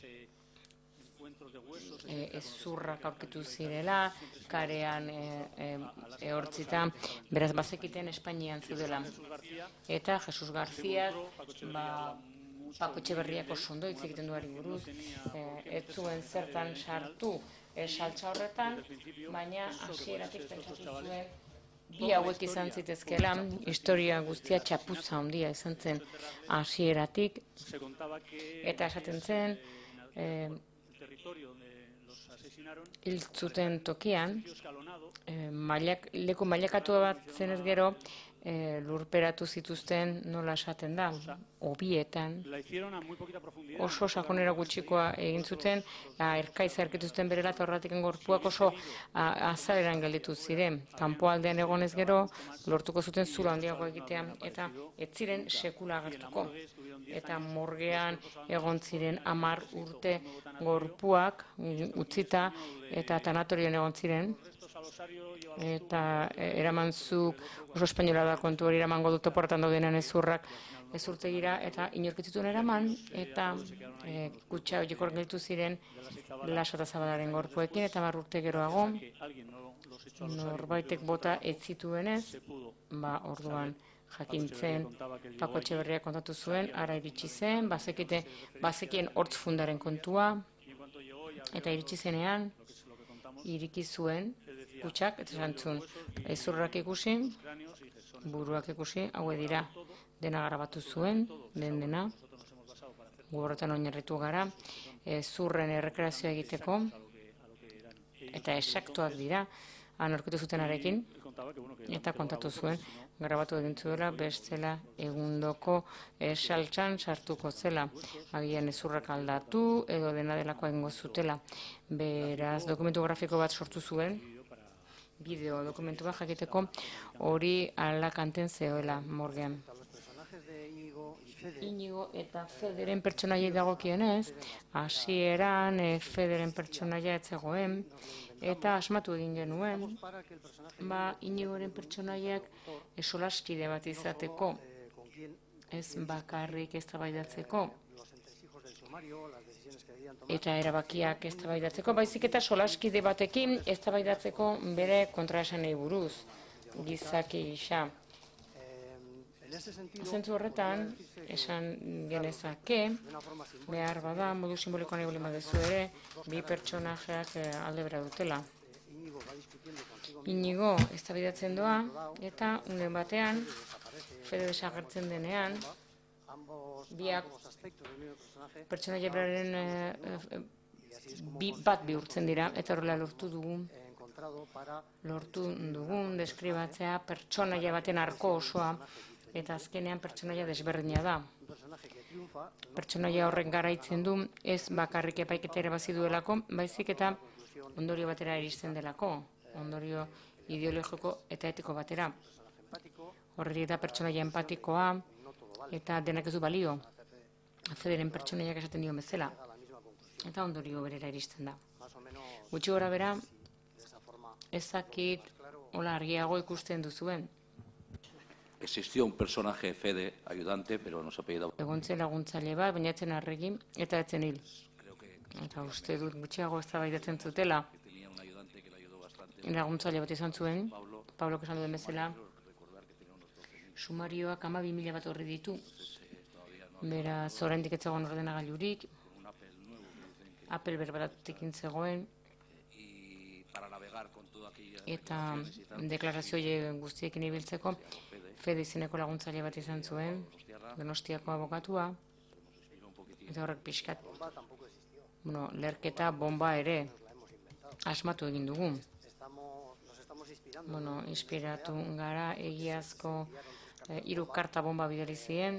E, ezurrak aurkitu zirela, karean ehortzita, e, beraz bazekiten Espainian zeudela. Eta Jesus García, ba, Paco Etxeberriak oso ondo hitz egiten duari buruz, e, ez zuen zertan sartu e, saltza horretan, baina hasieratik pentsatu zuen bi hauek izan zitezkela, historia guztia txapuza handia izan zen hasieratik, eta esaten zen, e, hiltzuten tokian, e, mailak, leku mailakatu bat zenez gero, e, lurperatu zituzten nola esaten da, hobietan, oso sakonera gutxikoa egin zuten, erkaiza erkitu zuten berela eta horretik gorpuak oso azaleran gelditu ziren. Kanpoaldean egonez gero, lortuko zuten zura handiago egitea, eta ez ziren sekula agertuko. Eta morgean egon ziren hamar urte gorpuak utzita eta tanatorion egon ziren. Eta eramanzuk oso espainola da kontu hori eramango dut toportan daudenan ezurrak ezurtegira eta inorkitzituen eraman eta e, kutsa horiek hor gelditu ziren Laso eta Zabalaren gorpuekin eta hamar urte geroago norbaitek bota ez zituenez, ba orduan jakintzen Paco Etxeberriak kontatu zuen, ara iritsi zen, bazekite, bazekien hortz fundaren kontua, eta iritsi zenean, iriki zuen, kutsak, eta zantzun, ezurrak ikusi, buruak ikusi, haue dira, dena grabatu zuen, den dena, gu horretan oinarritu gara, zurren errekreazioa egiteko, eta esaktuak dira, han aurkitu zutenarekin, eta kontatu zuen, grabatu egin zuela, bestela egundoko saltsan sartuko zela. Agian ezurrak aldatu, edo dena delako egingo zutela. Beraz, dokumentu grafiko bat sortu zuen, bideo dokumentu bat jakiteko, hori alakanten zehoela morgean. Inigo eta Federen pertsonaiei dagokionez, hasieran Federen pertsonaia ez zegoen, eta asmatu egin genuen, ba Inigoren pertsonaiak solaskide bat izateko, ez bakarrik eztabaidatzeko, eta erabakiak eztabaidatzeko, baizik eta solaskide batekin eztabaidatzeko bere kontraesanei buruz, gizaki isa. Zentzu horretan, esan genezake, behar bada, modu simbolikoan egin baduzu ere, bi pertsonajeak alde bera dutela. Inigo eztabaidatzen doa, eta unen batean, Fede desagertzen denean, biak pertsonaia beraren bi bat bihurtzen dira, eta horrela lortu dugun, lortu dugun deskribatzea pertsonaia baten arko osoa, eta azkenean pertsonaia desberdina da. Pertsonaia horren garaitzen du, ez bakarrik epaiketa irabazi duelako, baizik eta ondorio batera iristen delako, ondorio ideologiko eta etiko batera. Horreri eta pertsonaia empatikoa, eta denak ez du balio, Federen pertsonaiak esaten dio bezala, eta ondorio berera iristen da. Gutxi gora bera, ezakit hola argiago ikusten duzuen. Existió un personaje Fede, ayudante, pero no se apellida. Egontzen laguntzaile bat, baina etzen arregin, eta etzen hil. Eta uste dut gutxiago eztabaidatzen zutela. Laguntzaile bat izan zuen, Pablo esan duen bezala, sumarioak hamabi mila bat horri ditu. Beraz, oraindik ez zegoen ordenagailurik, Apple berbatatik zegoen, eta deklarazio guztiekin ibiltzeko Fede izeneko laguntzaile bat izan zuen, Donostiako abokatua, eta horrek pixkat, bueno, lerketa bomba ere asmatu egin dugu. Bueno, inspiratu gara egiazko hiru karta bomba bidali zien,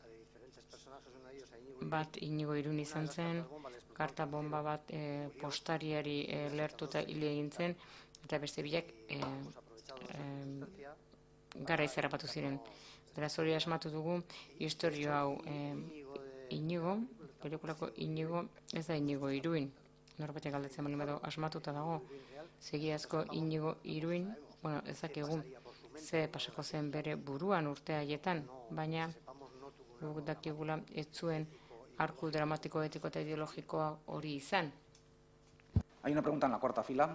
bat Inigo Irun izan zen, karta bomba bat e, postariari e, lertu eta hile egin zen, eta beste bilak e, e, gara izerrapatu ziren. Beraz hori asmatu dugu, historio hau e, Inigo, pelikulako Inigo, ez da Inigo Iruin, norbatek galdetzen bali badu asmatuta dago, segiazko Inigo Iruin, bueno, ezakigu, ze pasako zen bere buruan urte haietan, baina guk dakigula ez zuen arku dramatiko, etiko eta ideologikoa hori izan. Hay una pregunta en la cuarta fila.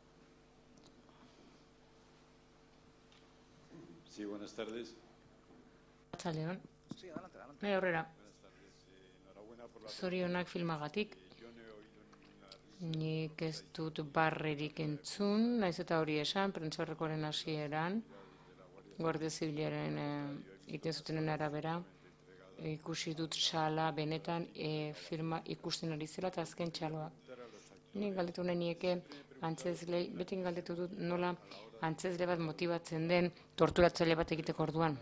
Sí, buenas tardes. Atzaleon. Sí, adelante, adelante. Bai, aurrera. Buenas tardes. Eh, enhorabuena por la... Zorionak filmagatik. Yo no he oído ninguna... Nik ez dut barrerik entzun, naiz eta hori esan, prentxorrekoren hasieran, Guardia Zibilaren egiten zutenen arabera, ikusi dut sala benetan e, firma ikusten ari zela eta azken txaloa. Nik galdetu nahi nieke antzezle, beti galdetu dut nola antzezle bat motibatzen den torturatzaile bat egiteko orduan.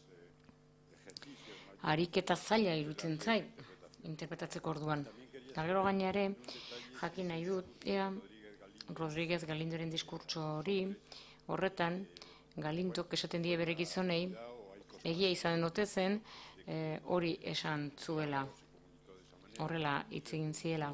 Ariketa zaila irutzen zait, interpretatzeko orduan. Eta gero gainare, jakin nahi dut, ea, Rodríguez Galindoren diskurtso hori, horretan, Galindok esaten die bere gizonei, egia izan ote zen, E, hori esan zuela, horrela hitz egin ziela.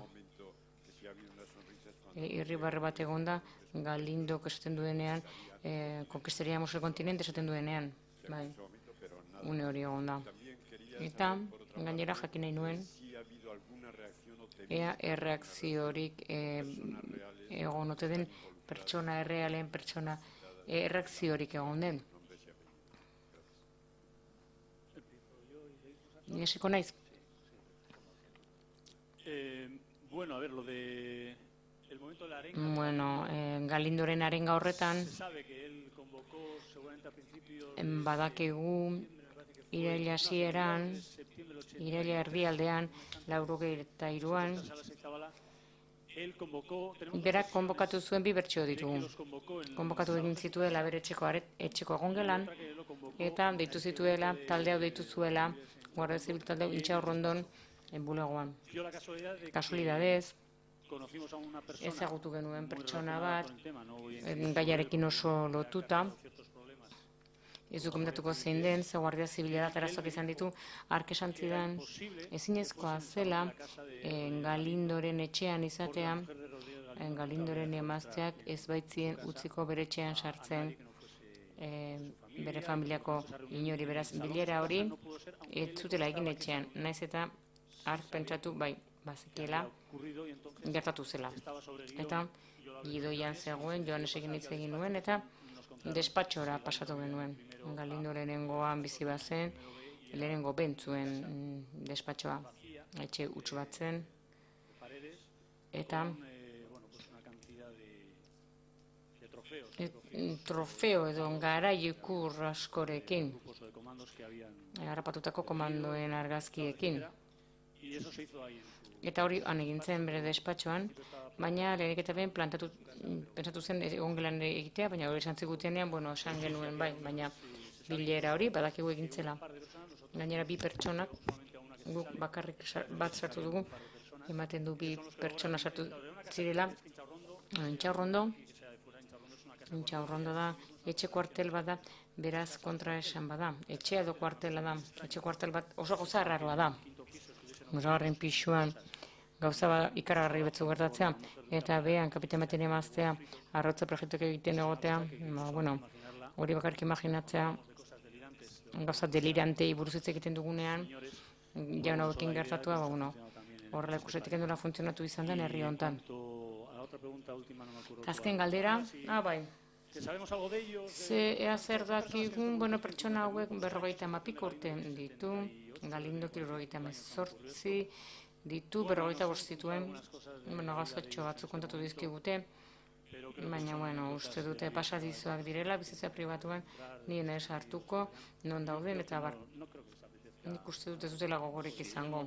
E, irribarre bat egonda, Galindok esaten duenean, e, conquistaríamos el continente esaten duenean, bai, une hori egonda. Eta, gainera jakin nahi nuen, ea erreakziorik e, egon ote den pertsona errealen, pertsona erreakziorik egon den. Niesiko naiz. Eh, bueno, a ver, lo de el momento de la arenga. Bueno, eh, Galindoren arenga horretan, Se sabe que él convocó seguramente a principios badakigu iraila hasieran, iraila erdialdean, laurogei eta hiruan, él convocó, tenemos berak konbokatu zuen bi bertsio ditugu. los convocó en Konbokatu egin zituela bere etxeko, are- etxeko egongelan, eta deitu zituela, talde hau deitu zuela, Guardia Zibil talde hau Intxaurrondon bulegoan. dio la casualidad de que Kasualidadez, conocimos a una persona ezagutu genuen muy pertsona relacionada bat, con el tema, no voy a eh, gaiarekin oso lotuta, ciertos problemas. ez du komentatuko zein den, ze Guardia Zibilera arazoak izan ditu, ark esan zidan, ezinezkoa zela, eh, Galindoren etxean izatea, eh, Galindoren emazteak ez baitzien utziko bere etxean sartzen, eh, bere familiako inori, beraz, bilera hori, ez zutela egin etxean, naiz eta ark pentsatu, bai, bazekiela, Ocurrido y entonces gertatu zela. estaba sobre Guido, Eta gidoian zegoen, Joanesekin hitz egin nuen, eta despatxora pasatu genuen. Galindo lehenengoan bizi bazen, lehenengo bentzuen mm, despatxoa, etxe huts bat zen, paredes, eta eh, bueno, pues una cantidad de trofeo edo garaikur askorekin, harrapatutako komandoen argazkiekin. Eta hori han egin zen bere despatxoan, baina lehenik eta behin plantatu, pentsatu zen egon gelan egitea, baina hori esan zigutenean, bueno, esan genuen bai, baina bilera hori badakigu egintzela. Gainera bi pertsonak, guk bakarrik bat sartu dugu, ematen du bi pertsona sartu zirela, Intxaurrondo, Intxaurrondo da, etxe kuartel bat da, beraz kontra esan bada, etxea edo kuartela da, etxe kuartel bat oso gauza arraroa da. Osagarren pixuan gauza bat ikaragarri betzu gertatzea, eta behan kapitan baten emaztea, arrotza proiektuak egiten egotea, ba, bueno, hori bakarrik imaginatzea, gauza delirantei buruz hitz egiten dugunean, jaun hauekin gertatua, ba, bueno, horrela ikusetik endura funtzionatu izan den herri honetan. Azken galdera, ah, bai. Ze ea zer dakigun, bueno, pertsona hauek berrogeita hamapiko urte ditu, Galindok berrogeita hemezortzi ditu, berrogeita bost zituen, bueno, gazotxo batzuk kontatu dizkigute, baina, bueno, uste dute pasadizoak direla, bizitza pribatuan, nien ez hartuko, non dauden, eta bar, nik uste dute zutela gogorik izango.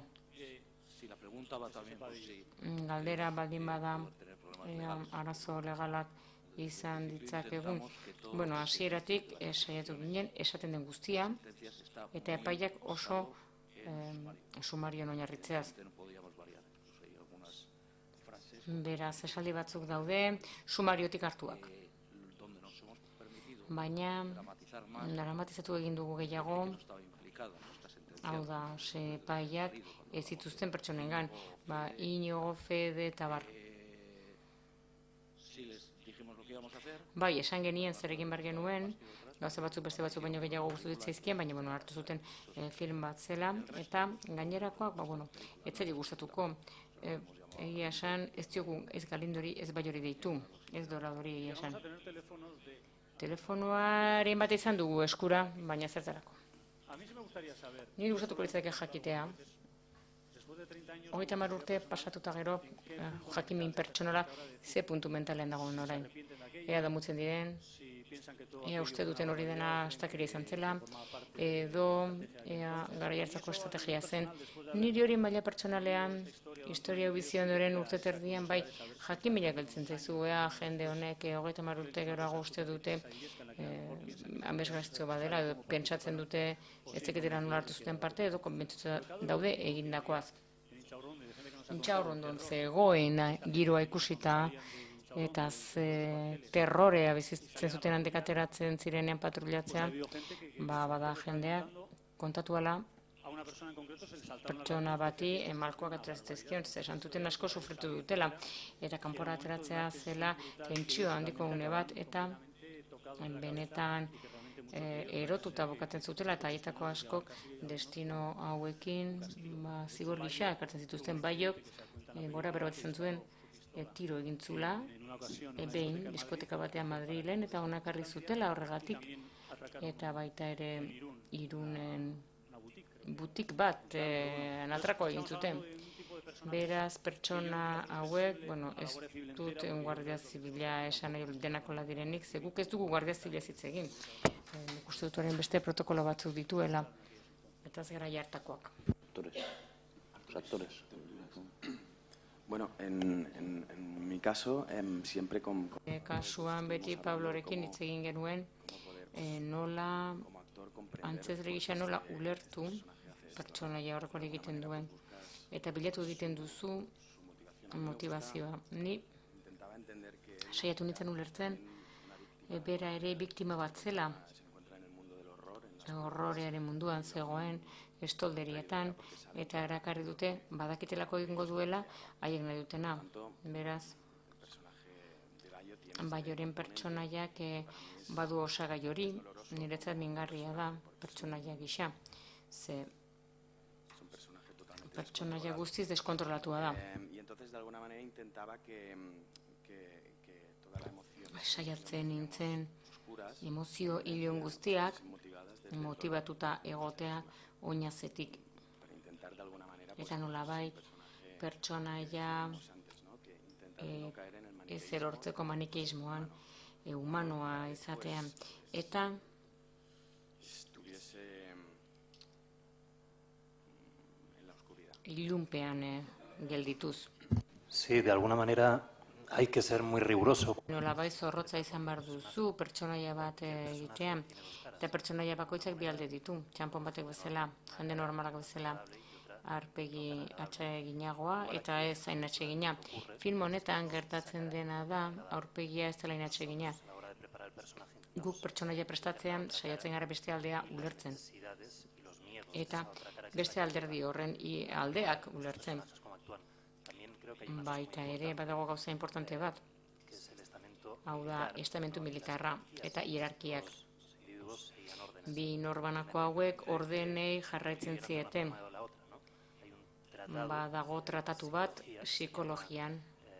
Galdera baldin bada, arazo legalak izan ditzakegun. Bueno, hasieratik saiatu ginen, esaten den guztia, eta epaiak oso sumarioan oinarritzeaz. Beraz, esaldi batzuk daude, sumariotik hartuak. Baina, dramatizatu egin dugu gehiago, hau da, epaiak ez zituzten pertsonengan, ba, Inigo, Fede eta bar. Bai, esan genien zer egin behar genuen, gauza batzuk beste batzuk baino gehiago guztu ditzaizkien, baina bueno, hartu zuten e, film bat zela, eta gainerakoak, ba, bueno, ez zeri gustatuko. E, egia esan, ez diogu ez Galindori, ez Baiori deitu, ez Doradori egia esan. Telefonoaren bat izan dugu eskura, baina zertarako. Niri gustatuko litzateke jakitea. Hogeita hamar urte pasatuta gero, jakimin pertsonala ze puntu mentalean dagoen orain. Ea damutzen diren, ea uste duten hori dena astakeria izan zela, edo ea garai hartzako estrategia zen. Niri hori maila pertsonalean, historia biziondoren urte terdian, bai jakimila geltzen zaizu, ea jende honek hogeita hamar urte geroago uste dute amesgaztio badela, edo pentsatzen dute ez zeketera nola hartu zuten parte, edo konbentzituta daude egindakoaz. Intxaurrondon zegoen giroa ikusita, eta ze terrorea bizitzen zuten handik ateratzen zirenean patrullatzea, ba, bada jendeak kontatu ala, pertsona bati malkoak ateratzezkion, esan duten asko sufritu dutela, eta kanpora ateratzea zela tentsio handiko une bat, eta benetan erotuta bokatzen zutela, eta haietako askok destino hauekin zigor gisa ekartzen zituzten. Baiok gora bero bat izan zuen tiro egin zula, behin diskoteka batean Madrilen, eta honak arri zutela horregatik, eta baita ere Irunen butik bat atrako egin zuten. Beraz, pertsona hauek, bueno, ez dut guardia zibila esan nahi denakola direnik, ze guk ez dugu guardia zibila hitz egin. Nik uste dut horren beste protokolo batzuk dituela, eta ez gara jartakoak. Los actores. Bueno, en, en, en mi caso, em, siempre con... E, kasuan beti Pablorekin hitz egin genuen, e, nola, antzezre gisa nola ulertu, pertsonaia horreko egiten duen. Eta bilatu egiten duzu motivazioa. Ni saiatu nintzen ulertzen, e, bera ere biktima bat zela, horrorearen munduan zegoen, estolderietan, eta erakarri dute, badakitelako egingo duela, haiek nahi dutena. Beraz, Baioren pertsonaiak e, badu osagai hori, niretzat mingarria da pertsonaia gisa. Ze pertsonaia guztiz deskontrolatua da. Saiatzen nintzen emozio ilion guztiak motibatuta egotea oinazetik. Eta nolabait pertsonaia ez erortzeko manikeismoan e, humanoa izatea. Eta ilunpean eh, geldituz. Sí, de alguna manera hay que ser muy riguroso. Nolabait zorrotza izan behar duzu pertsonaia bat egitea, eta pertsonaia bakoitzak bi alde ditu, txanpon batek bezala, jende normalak bezala, aurpegi atseginagoa eta ez hain atsegina. Film honetan gertatzen dena da aurpegia ez dela hain atsegina. Guk pertsonaia prestatzean saiatzen gara beste aldea ulertzen. Eta beste alderdi horren aldeak ulertzen. Baita ere, badago gauza importante bat. Hau da, estamentu militarra eta hierarkiak. Bi norbanako hauek ordenei jarraitzen zieten. Badago tratatu bat psikologian,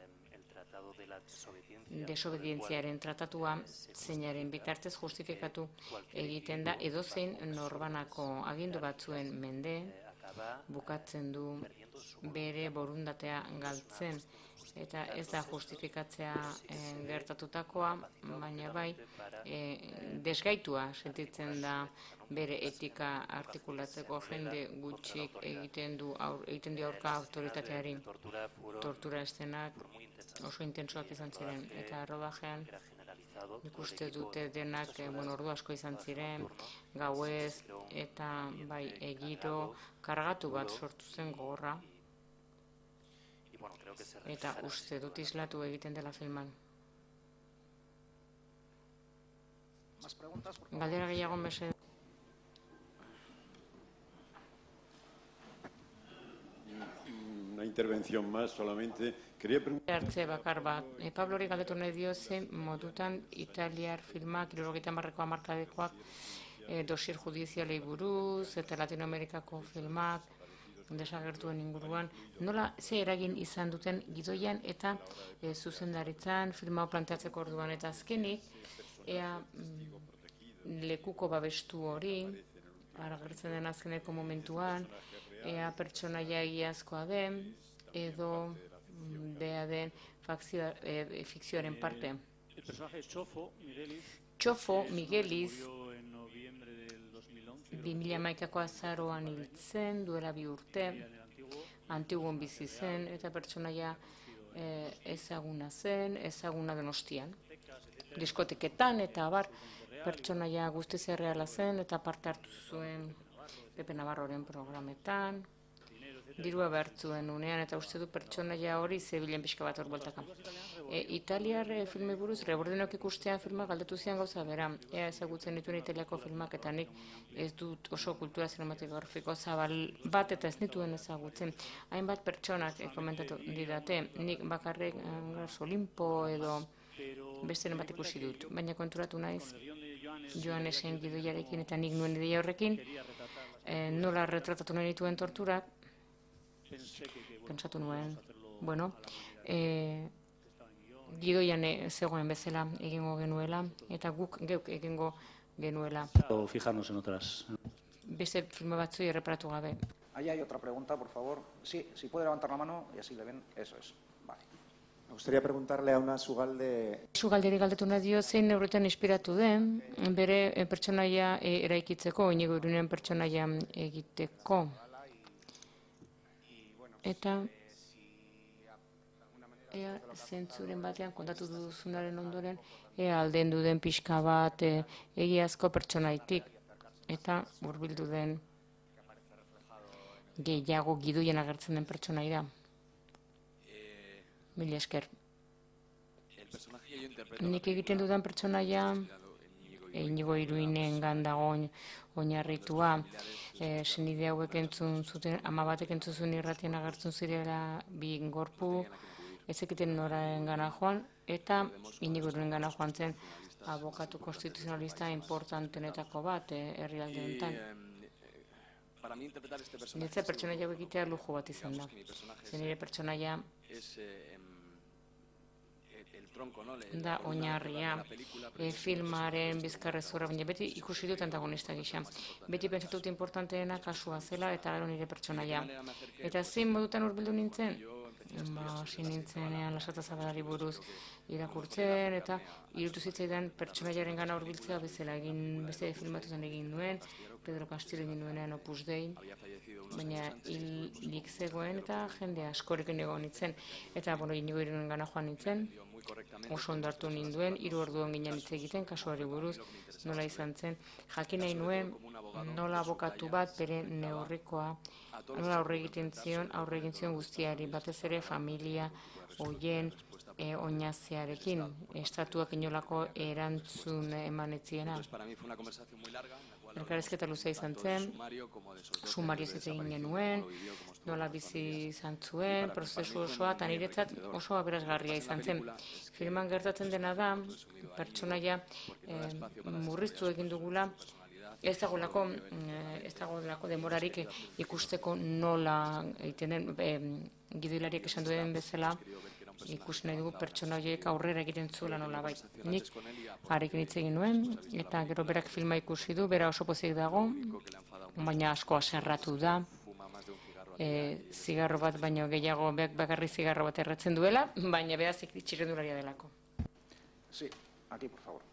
desobedientziaren tratatua, zeinaren bitartez justifikatu egiten da edozein norbanako agindu batzuen mende, bukatzen du bere borundatea galtzen, eta ez da justifikatzea e, gertatutakoa, baina bai e, desgaitua sentitzen da bere etika artikulatzeko jende gutxik egiten du aur, egiten dio aurka autoritateari. Tortura estenak oso intensoak izan ziren, eta rodajean ikuste dute denak eh, bueno, ordu asko izan ziren, gauez, eta bai egiro kargatu bat sortu zen gogorra, eta uste dut islatu egiten dela filman. Galdera gehiago mesede. Una intervención más solamente. Quería preguntar... Hartze bakar bat. E, Pablori galdetu nahi dio zen modutan italiar filmak, hirurogeita hamarreko hamarkadekoak, e, dosier judizialei buruz, eta Latinoamerikako filmak, desagertuen inguruan, nola ze eragin izan duten gidoian eta e, zuzendaritzan, filma planteatzeko orduan, eta azkenik, ea mm, lekuko babestu hori, aragertzen den azkeneko momentuan, ea pertsonaia egiazkoa den, edo bea den fakzio, e, fikzioaren parte. El personaje Chofo Migueliz, Chofo Migueliz, en noviembre del dos mil once, bi mila hamaikako azaroan hiltzen, duela bi urte, Antiguon bizi zen, eta pertsonaia e, ezaguna zen, ezaguna Donostian. Diskoteketan eta abar, pertsonaia guztiz erreala zen, eta parte hartu zuen Pepe Navarroren programetan, dirua behartzuen unean, eta uste du pertsonaia hori zebilen pixka bat hor bueltaka. E, Italiar e, filme buruz, Rebordenok ikustean filmak galdetu zian gauza bera, ea ezagutzen dituen italiako filmak, eta nik ez dut oso kultura zinematografiko zabal bat eta ez nituen ezagutzen. Hainbat pertsonak e, komentatu didate, nik bakarrik Gras Olimpo edo besteren bat ikusi dut, baina konturatu naiz Joanesen gidoiarekin eta nik nuen ideia horrekin, e, nola retratatu nahi dituen torturak, pentsatu nuen, bueno, e, gidoian e, zegoen bezala egingo genuela, eta guk geuk egingo genuela. O fijarnos en otras. Beste filme batzui erreparatu gabe. Ahí hay otra pregunta, por favor. Sí, si puede levantar la mano y así le ven. Eso es. Vale. Me gustaría preguntarle a una Sugalde... Sugalderi galdetu nahi dio zein neurritan inspiratu den, bere e, pertsonaia e, eraikitzeko, Inigo Iruinen pertsonaia egiteko. Eta ea zentzuren batean kontatu duzunaren ondoren ea aldendu den pixka bat e, egiazko pertsonaitik eta hurbildu den gehiago gidoien agertzen den pertsonaira. Mila esker. Nik egiten dudan pertsonaia Inigo Iruinengan dago oinarritua, e, senide hauek entzun zuten, ama batek entzun zuen irratien agertzen zirela bi gorpu, ezekiten noraren gana joan, eta Inigo Iruinen joan zen abokatu konstituzionalista importantenetako bat e, herrialde honetan. Niretzat pertsonaia hauek egitea lujo bat izan da. Zen nire pertsonaia da oinarria e, filmaren bizkarrezurra, baina beti ikusi dut antagonista gisa. Beti pentsatut importanteena kasua zela eta gero nire pertsonaia. Eta zein modutan hurbildu nintzen? hasi nintzenean Lasata Zabalari buruz irakurtzen, eta irutu zitzaidan pertsonaiaren gana hurbiltzea bezala egin beste filmatu zen egin nuen, Pedro Castillo egin nuenean Opus Dei, baina hilik zegoen eta jende askorekin egon nintzen, eta bueno, Inigo Irunen gana joan nintzen, oso ondartu ninduen, hiru orduan ginen hitz egiten kasuari buruz, nola izan zen, jakin nahi nuen nola abokatu bat bere neurrikoa, nola aurre egiten zion, aurre egin zion guztiari, batez ere familia hoien e, oinazearekin, estatuak inolako erantzun emanetziena. Elkarrizketa luzea izan zen, sumario ez egin genuen, nola bizi izan zuen, prozesu osoa, eta niretzat oso aberasgarria izan zen. Filman gertatzen dena da, pertsonaia eh, murriztu egin dugula, ez dagoelako, ez dagoelako demorarik ikusteko nola egiten den, eh, gidoilariak esan duen bezala, ikusi nahi dugu pertsona horiek aurrera egiten zuela nola bai. Nik harekin hitz egin nuen, eta gero berak filma ikusi du, bera oso pozik dago, baina asko aserratu da, e, zigarro bat baino gehiago, bakarri zigarro bat erratzen duela, baina beraz txirrendularia delako. Sí, aquí, por favor.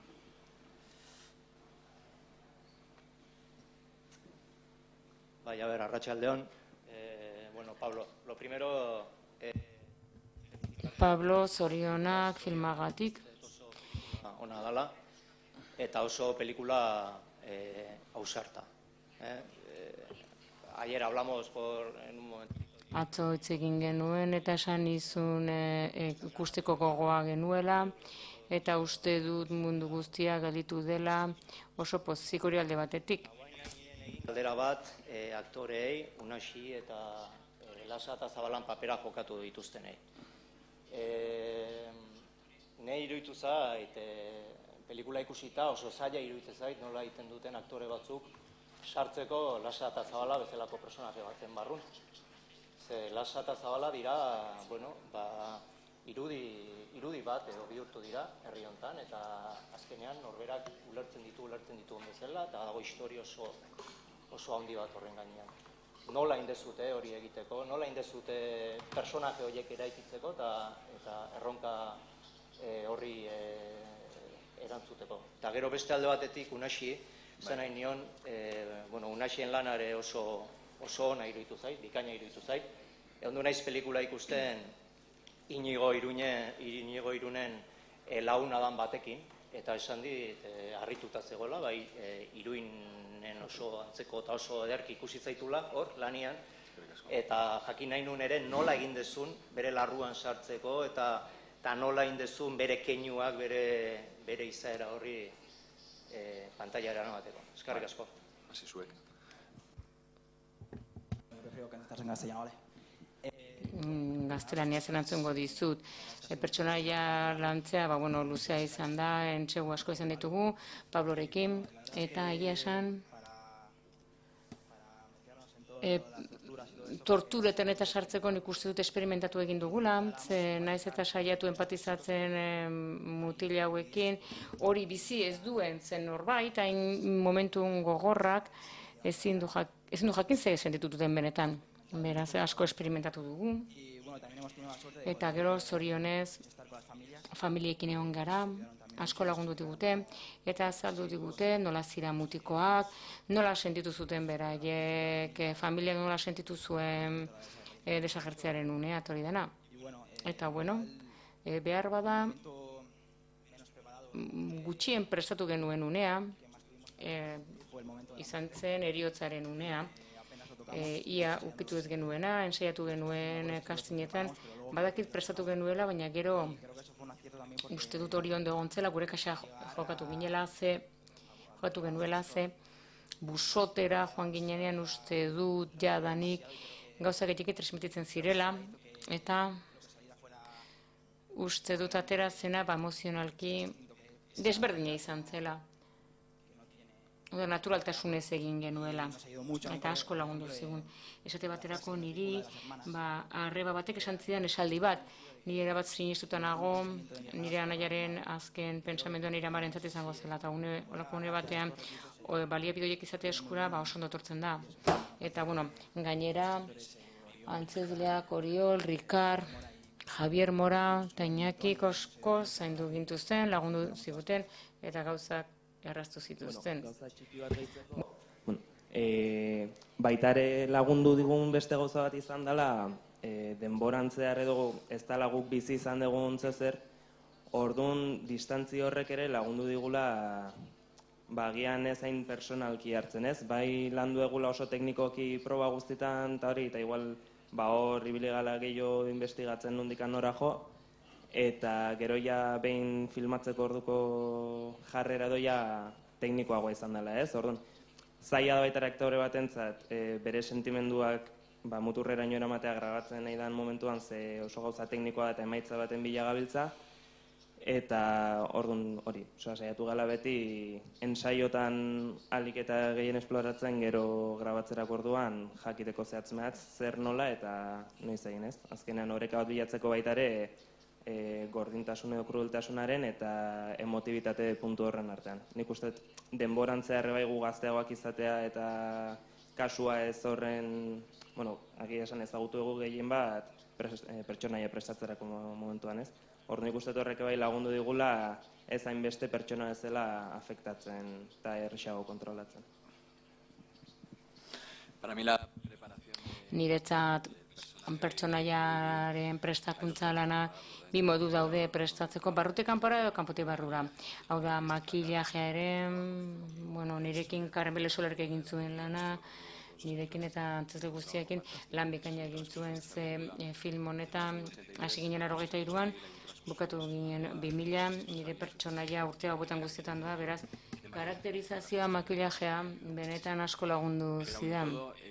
Bai, a ver, arratsaldeon. Eh, bueno, Pablo, lo primero... Eh, Pablo, zorionak filmagatik. Ona dala, eta oso pelikula eh, ausarta. Eh? Eh, ayer hablamos por... En un momento... Atzo hitz egin genuen eta esan izun e, ikusteko gogoa genuela, eta uste dut mundu guztia gelditu dela oso pozik hori alde batetik. Galdera bat, eh, aktorei, Unaxi eta eh, Lasata Zabalan papera jokatu dituztenei. Eh, ne iruditu zait, eh, pelikula ikusita oso zaila iruditzen zait, nola egiten duten aktore batzuk sartzeko Lasata Zabala bezalako personaje baten barrun. Ze Lasata Zabala dira, bueno, ba, irudi, irudi bat edo bihurtu dira herri hontan, eta azkenean norberak ulertzen ditu, ulertzen ditu bezala, eta dago historia oso, oso handi bat horren gainean. Nola indezute hori egiteko, nola indezute personaje horiek eraikitzeko eta, eta erronka e, horri e, erantzuteko. Eta gero beste alde batetik Unaxi, zen nahi nion, e, bueno, Unaxien lanare oso, oso ona iruditu zait, bikaina iruditu zait. Egon du naiz pelikula ikusten Inigo Irune, Inigo Irunen e, launadan batekin, eta esan dit, e, harrituta zegoela, bai, e, Iruinen oso antzeko eta oso ederki ikusi zaitula, hor, lanian, eta jakin nahi nun ere nola egin dezun bere larruan sartzeko, eta, eta nola egin dezun bere keinuak, bere, bere izaera horri e, pantailara eramateko. Eskerrik asko. Hasi zuek. Gaztelania zerantzungo dizut. E, pertsonaia lantzea, ba, bueno, luzea izan da, entsegu asko izan ditugu, Pablorekin, eta egia esan, e, torturetan eta sartzeko nik uste dut esperimentatu egin dugula, ze naiz eta saiatu empatizatzen e, mutil hauekin, hori bizi ez duen zen norbait, hain momentu gogorrak ezin du, jak, ezin du jakin ze sentitu duten benetan. Beraz, asko esperimentatu dugu. Eta gero, zorionez, familiekin egon gara, asko lagundu digute, eta azaldu digute nola zira mutikoak, nola sentitu zuten beraiek, familiak nola sentitu zuen e, desagertzearen unea, hori dena. Eta, bueno, e, behar bada, gutxien prestatu genuen unea, e, izan zen eriotzaren unea, E, ia ukitu ez genuena, ensaiatu genuen kastinetan, badakit prestatu genuela, baina gero uste dut hori ondo egontzela, gure kaxa jokatu ginela ze, jokatu genuela ze, busotera joan ginenean uste dut jadanik gauza gehiago transmititzen zirela, eta uste dut atera zena, ba, emozionalki desberdina izan zela. Naturaltasunez egin genuela, eta asko lagundu zigun. Esate baterako niri, ba, arreba batek esan zidan esaldi bat, nire erabat sinistuta nago, nire anaiaren azken pentsamenduan nire amaren zati izango zela, eta une, une batean baliabidoiek izate eskura, ba, oso ondo etortzen da. Eta, bueno, gainera, antzezleak Oriol, Ricard, Javier Mora, eta Iñaki Kosko zaindu gintuzten, lagundu ziguten, eta gauzak erraztu zituzten. Bueno, e, baitare lagundu digun beste gauza bat izan dela, e, denborantzear edo ez dela guk bizi izan dugun zezer, orduan distantzi horrek ere lagundu digula bagian ezain personalki hartzen ez, bai landu egula oso teknikoki proba guztietan eta hori, eta igual ba hor ibilegala gehiago investigatzen nondikan nora jo, eta gero ja behin filmatzeko orduko jarrera doia teknikoagoa izan dela ez, orduan zaila da baita aktore batentzat e, bere sentimenduak ba, muturreraino eramatea grabatzen nahi dan momentuan ze oso gauza teknikoa eta emaitza baten bila gabiltza, eta orduan hori, oso saiatu gala beti ensaiotan alik eta gehien esploratzen gero grabatzerako orduan jakiteko zehatz mehatz zer nola eta noiz egin ez. Azkenean oreka bat bilatzeko baita ere e, gordintasun edo krudultasunaren eta emotibitate puntu horren artean. Nik uste denborantzear bai gu gazteagoak izatea eta kasua ez horren, bueno, agia esan ezagutu egu gehien bat pertsonaia prestatzerako momentuan ez. Hor nik uste horrek bai lagundu digula ez hainbeste pertsona ezela afektatzen eta errexago kontrolatzen. Para mí la preparación... Niretzat pertsonaiaren prestakuntza lana bi modu daude prestatzeko, barrutik kanpora edo kanpotik barrura. Hau da, makillaje ere, bueno, nirekin Karmele Solerk egin zuen lana, nirekin eta antzezle guztiakin lan bikaina egin zuen ze e, film honetan hasi ginen laurogeita hiruan, bukatu ginen bi mila, nire pertsonaia urte hauetan guztietan doa, beraz, karakterizazioa, makillajea, benetan asko lagundu zidan.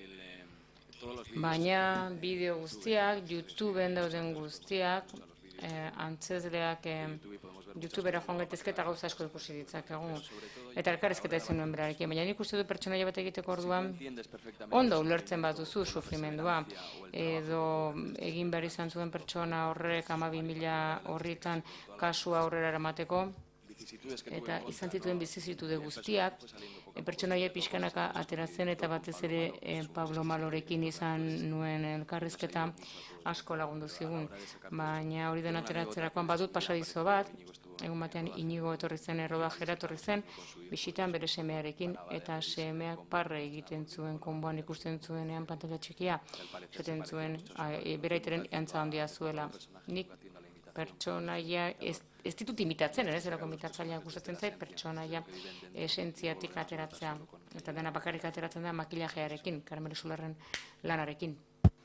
Baina bideo guztiak, YouTubeen dauden guztiak, eh, antzezleak eh, YouTubera joan gaitezke eta gauza asko ikusi ditzakegu. Eta elkarrizketa izan nuen berarekin, baina nik uste du pertsonaia bat egiteko orduan ondo ulertzen bat duzu sufrimendua. Edo egin behar izan zuen pertsona horrek hamabi mila horrietan kasua aurrera eramateko, eta izan zituen bizizitude guztiak, e, pertsonaia pixkanaka ateratzen eta batez ere e, Pablo Malorekin izan nuen elkarrizketa asko lagundu zigun. Baina hori den ateratzerakoan badut pasadizo bat, egun batean Inigo etorri zen, errodajera etorri zen, bisitan bere semearekin, eta semeak parre egiten zuen konboan ikusten zuenean pantalla txikia, esaten zuen e, beraiteren antza handia zuela. Nik pertsonaia ez, ez ditut imitatzen, ere zerako imitatzaileak gustatzen zait, pertsonaia esentziatik ateratzea. Eta dena bakarrik ateratzen da makillajearekin, Karmele Solerren lanarekin.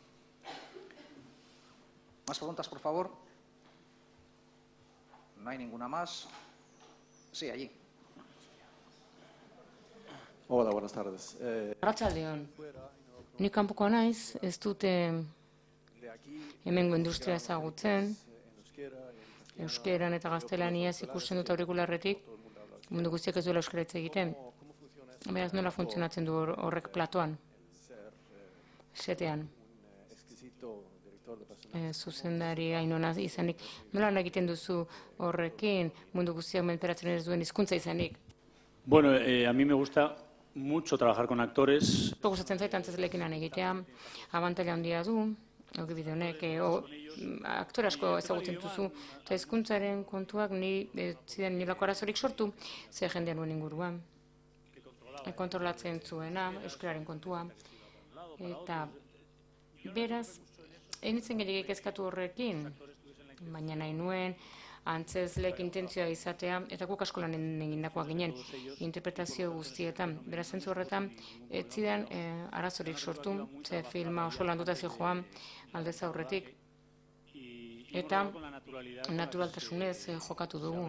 ¿Más preguntas, por favor? No hay ninguna más. Sí, allí. Hola, buenas tardes. Eh... Arratsaldeon. Nik kanpoko naiz, ez dute hemengo industria ezagutzen, euskeran eta gaztelaniaz ikusten dut aurikularretik, mundu guztiak ez duela euskara hitz egiten. Beraz, nola funtzionatzen du horrek platoan? Setean. E, zuzendari ainona izanik. Nola egiten duzu horrekin mundu guztiak menperatzen ez duen hizkuntza izanik? Bueno, eh, a mí me gusta mucho trabajar con actores. Gustatzen zait antzezleekin lan egitea, abantaila handia du, ogibide honek, e, o, aktore asko ezagutzen duzu, eta hizkuntzaren kontuak ni e, zidan nilako arazorik sortu, ze jendea nuen inguruan. E, kontrolatzen zuena, euskararen kontua, eta beraz, enitzen gehiagik ezkatu horrekin, baina nahi nuen, antzezlek intentzioa izatea, eta guk asko lan egindakoa ginen, interpretazio guztietan. Beraz, zentzu horretan, ez zidan e, arazorik sortu, ze filma oso landuta joan aldez aurretik, eta naturaltasunez e, jokatu dugu.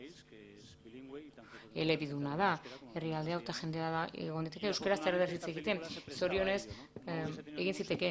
Elebiduna da, herrialdea eta jendea da, egon diteke, euskaraz eta erderritz egiten, zorionez, e, egin ziteke.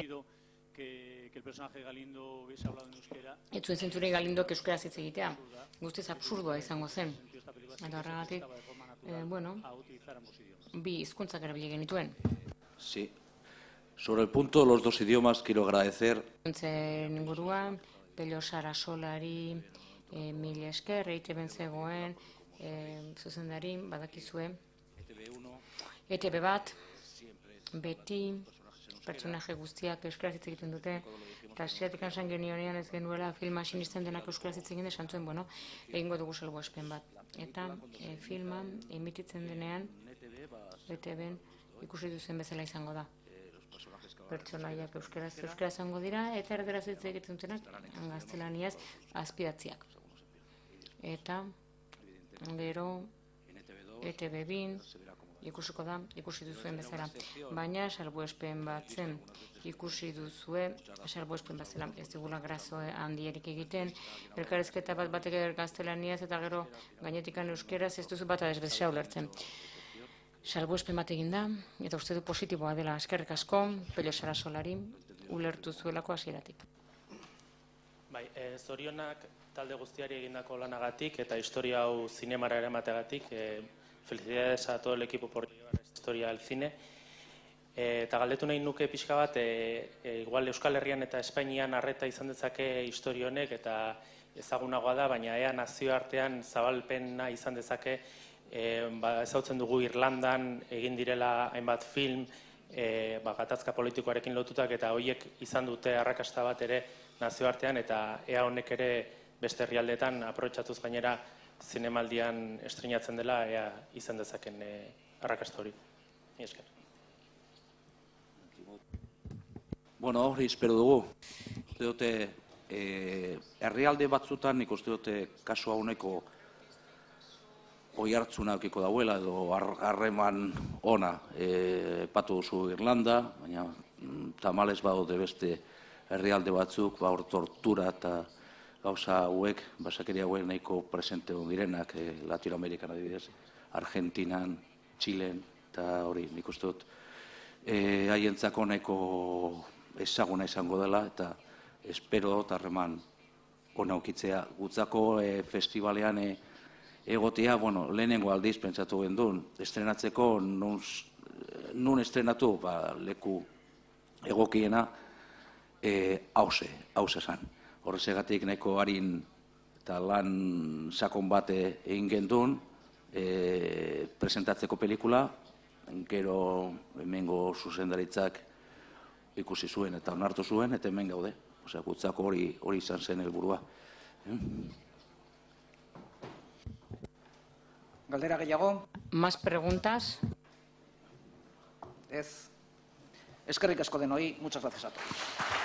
Ez zuen zentzure Galindok euskaraz hitz egitea, guztiz absurdua izango zen. Eta horregatik, eh, bueno, bi hizkuntzak erabili genituen. Sí. Sobre el punto de los dos idiomas, quiero agradecer. Zen inguruan, Pello Sarasolari, eh, mil esker, E T B zegoen, eh, zuzendari, badakizue. E T B bat, beti, pertsonaje guztiak euskaraz hitz egiten dute, eta hasieratik esan genionean ez genuela filma sinisten denak euskaraz hitz egin esan zuen, bueno, egingo dugu salbuespen bat. Eta e, filma emititzen denean, B T Bn ikusi duzen bezala izango da. Pertsonaiak euskaraz euskaraz izango dira, eta erderaz hitz egiten dutenak gaztelaniaz azpidatziak. Eta gero E T B bin ikusiko da, ikusi duzuen bezala. Baina salbuespen bat zen ikusi duzue, salbuespen bat zela ez digula grazo handierik egiten, elkarrizketa bat batek gaztelaniaz eta gero gainetikan euskeraz ez duzu bat adesbezea ulertzen. Salbuespen bat egin da, eta uste du positiboa dela, eskerrik asko, Pello Sarasolari, ulertu zuelako hasieratik. Bai, e, zorionak talde guztiari egindako lanagatik eta historia hau zinemara eramateagatik. E, felicidades a todo el equipo por llevar esta historia al cine. E, eta galdetu nahi nuke pixka bat, e, e, igual Euskal Herrian eta Espainian arreta izan dezake historia honek eta ezagunagoa da, baina ea nazioartean zabalpena izan dezake. E, ba, ezautzen dugu Irlandan egin direla hainbat film, e, ba, gatazka politikoarekin lotutak eta horiek izan dute arrakasta bat ere nazioartean, eta ea honek ere beste herrialdeetan aprobetxatuz gainera zinemaldian estreinatzen dela, ea izan dezaken e, arrakasta hori. Ni esker. Bueno, hori espero dugu. Uste dute, e, herrialde batzutan nik uste dute kasu hauneko oi hartzuna aukiko dauela edo harreman ona e, patu duzu Irlanda, baina tamales badaude beste herrialde batzuk, ba hor tortura eta gauza hauek, basakeria hauek nahiko presente direnak, e, Latinoamerikan adibidez, Argentinan, Txilen, eta hori nik uste dut e, haientzako nahiko ezaguna izango dela, eta espero dut harreman ona ukitzea. Gutzako e, festivalean e, egotea, bueno, lehenengo aldiz pentsatu gendun, estrenatzeko, nun, nun estrenatu, ba, leku egokiena, e, hause, hause zan. Horrezegatik nahiko harin eta lan sakon bate egin gendun, e, presentatzeko pelikula, gero hemengo zuzendaritzak ikusi zuen eta onartu zuen, eta hemen gaude. Osea, gutzako hori, hori izan zen helburua. Galdera gehiago? Más preguntas? Ez. Eskerrik asko denoi, muchas gracias a todos.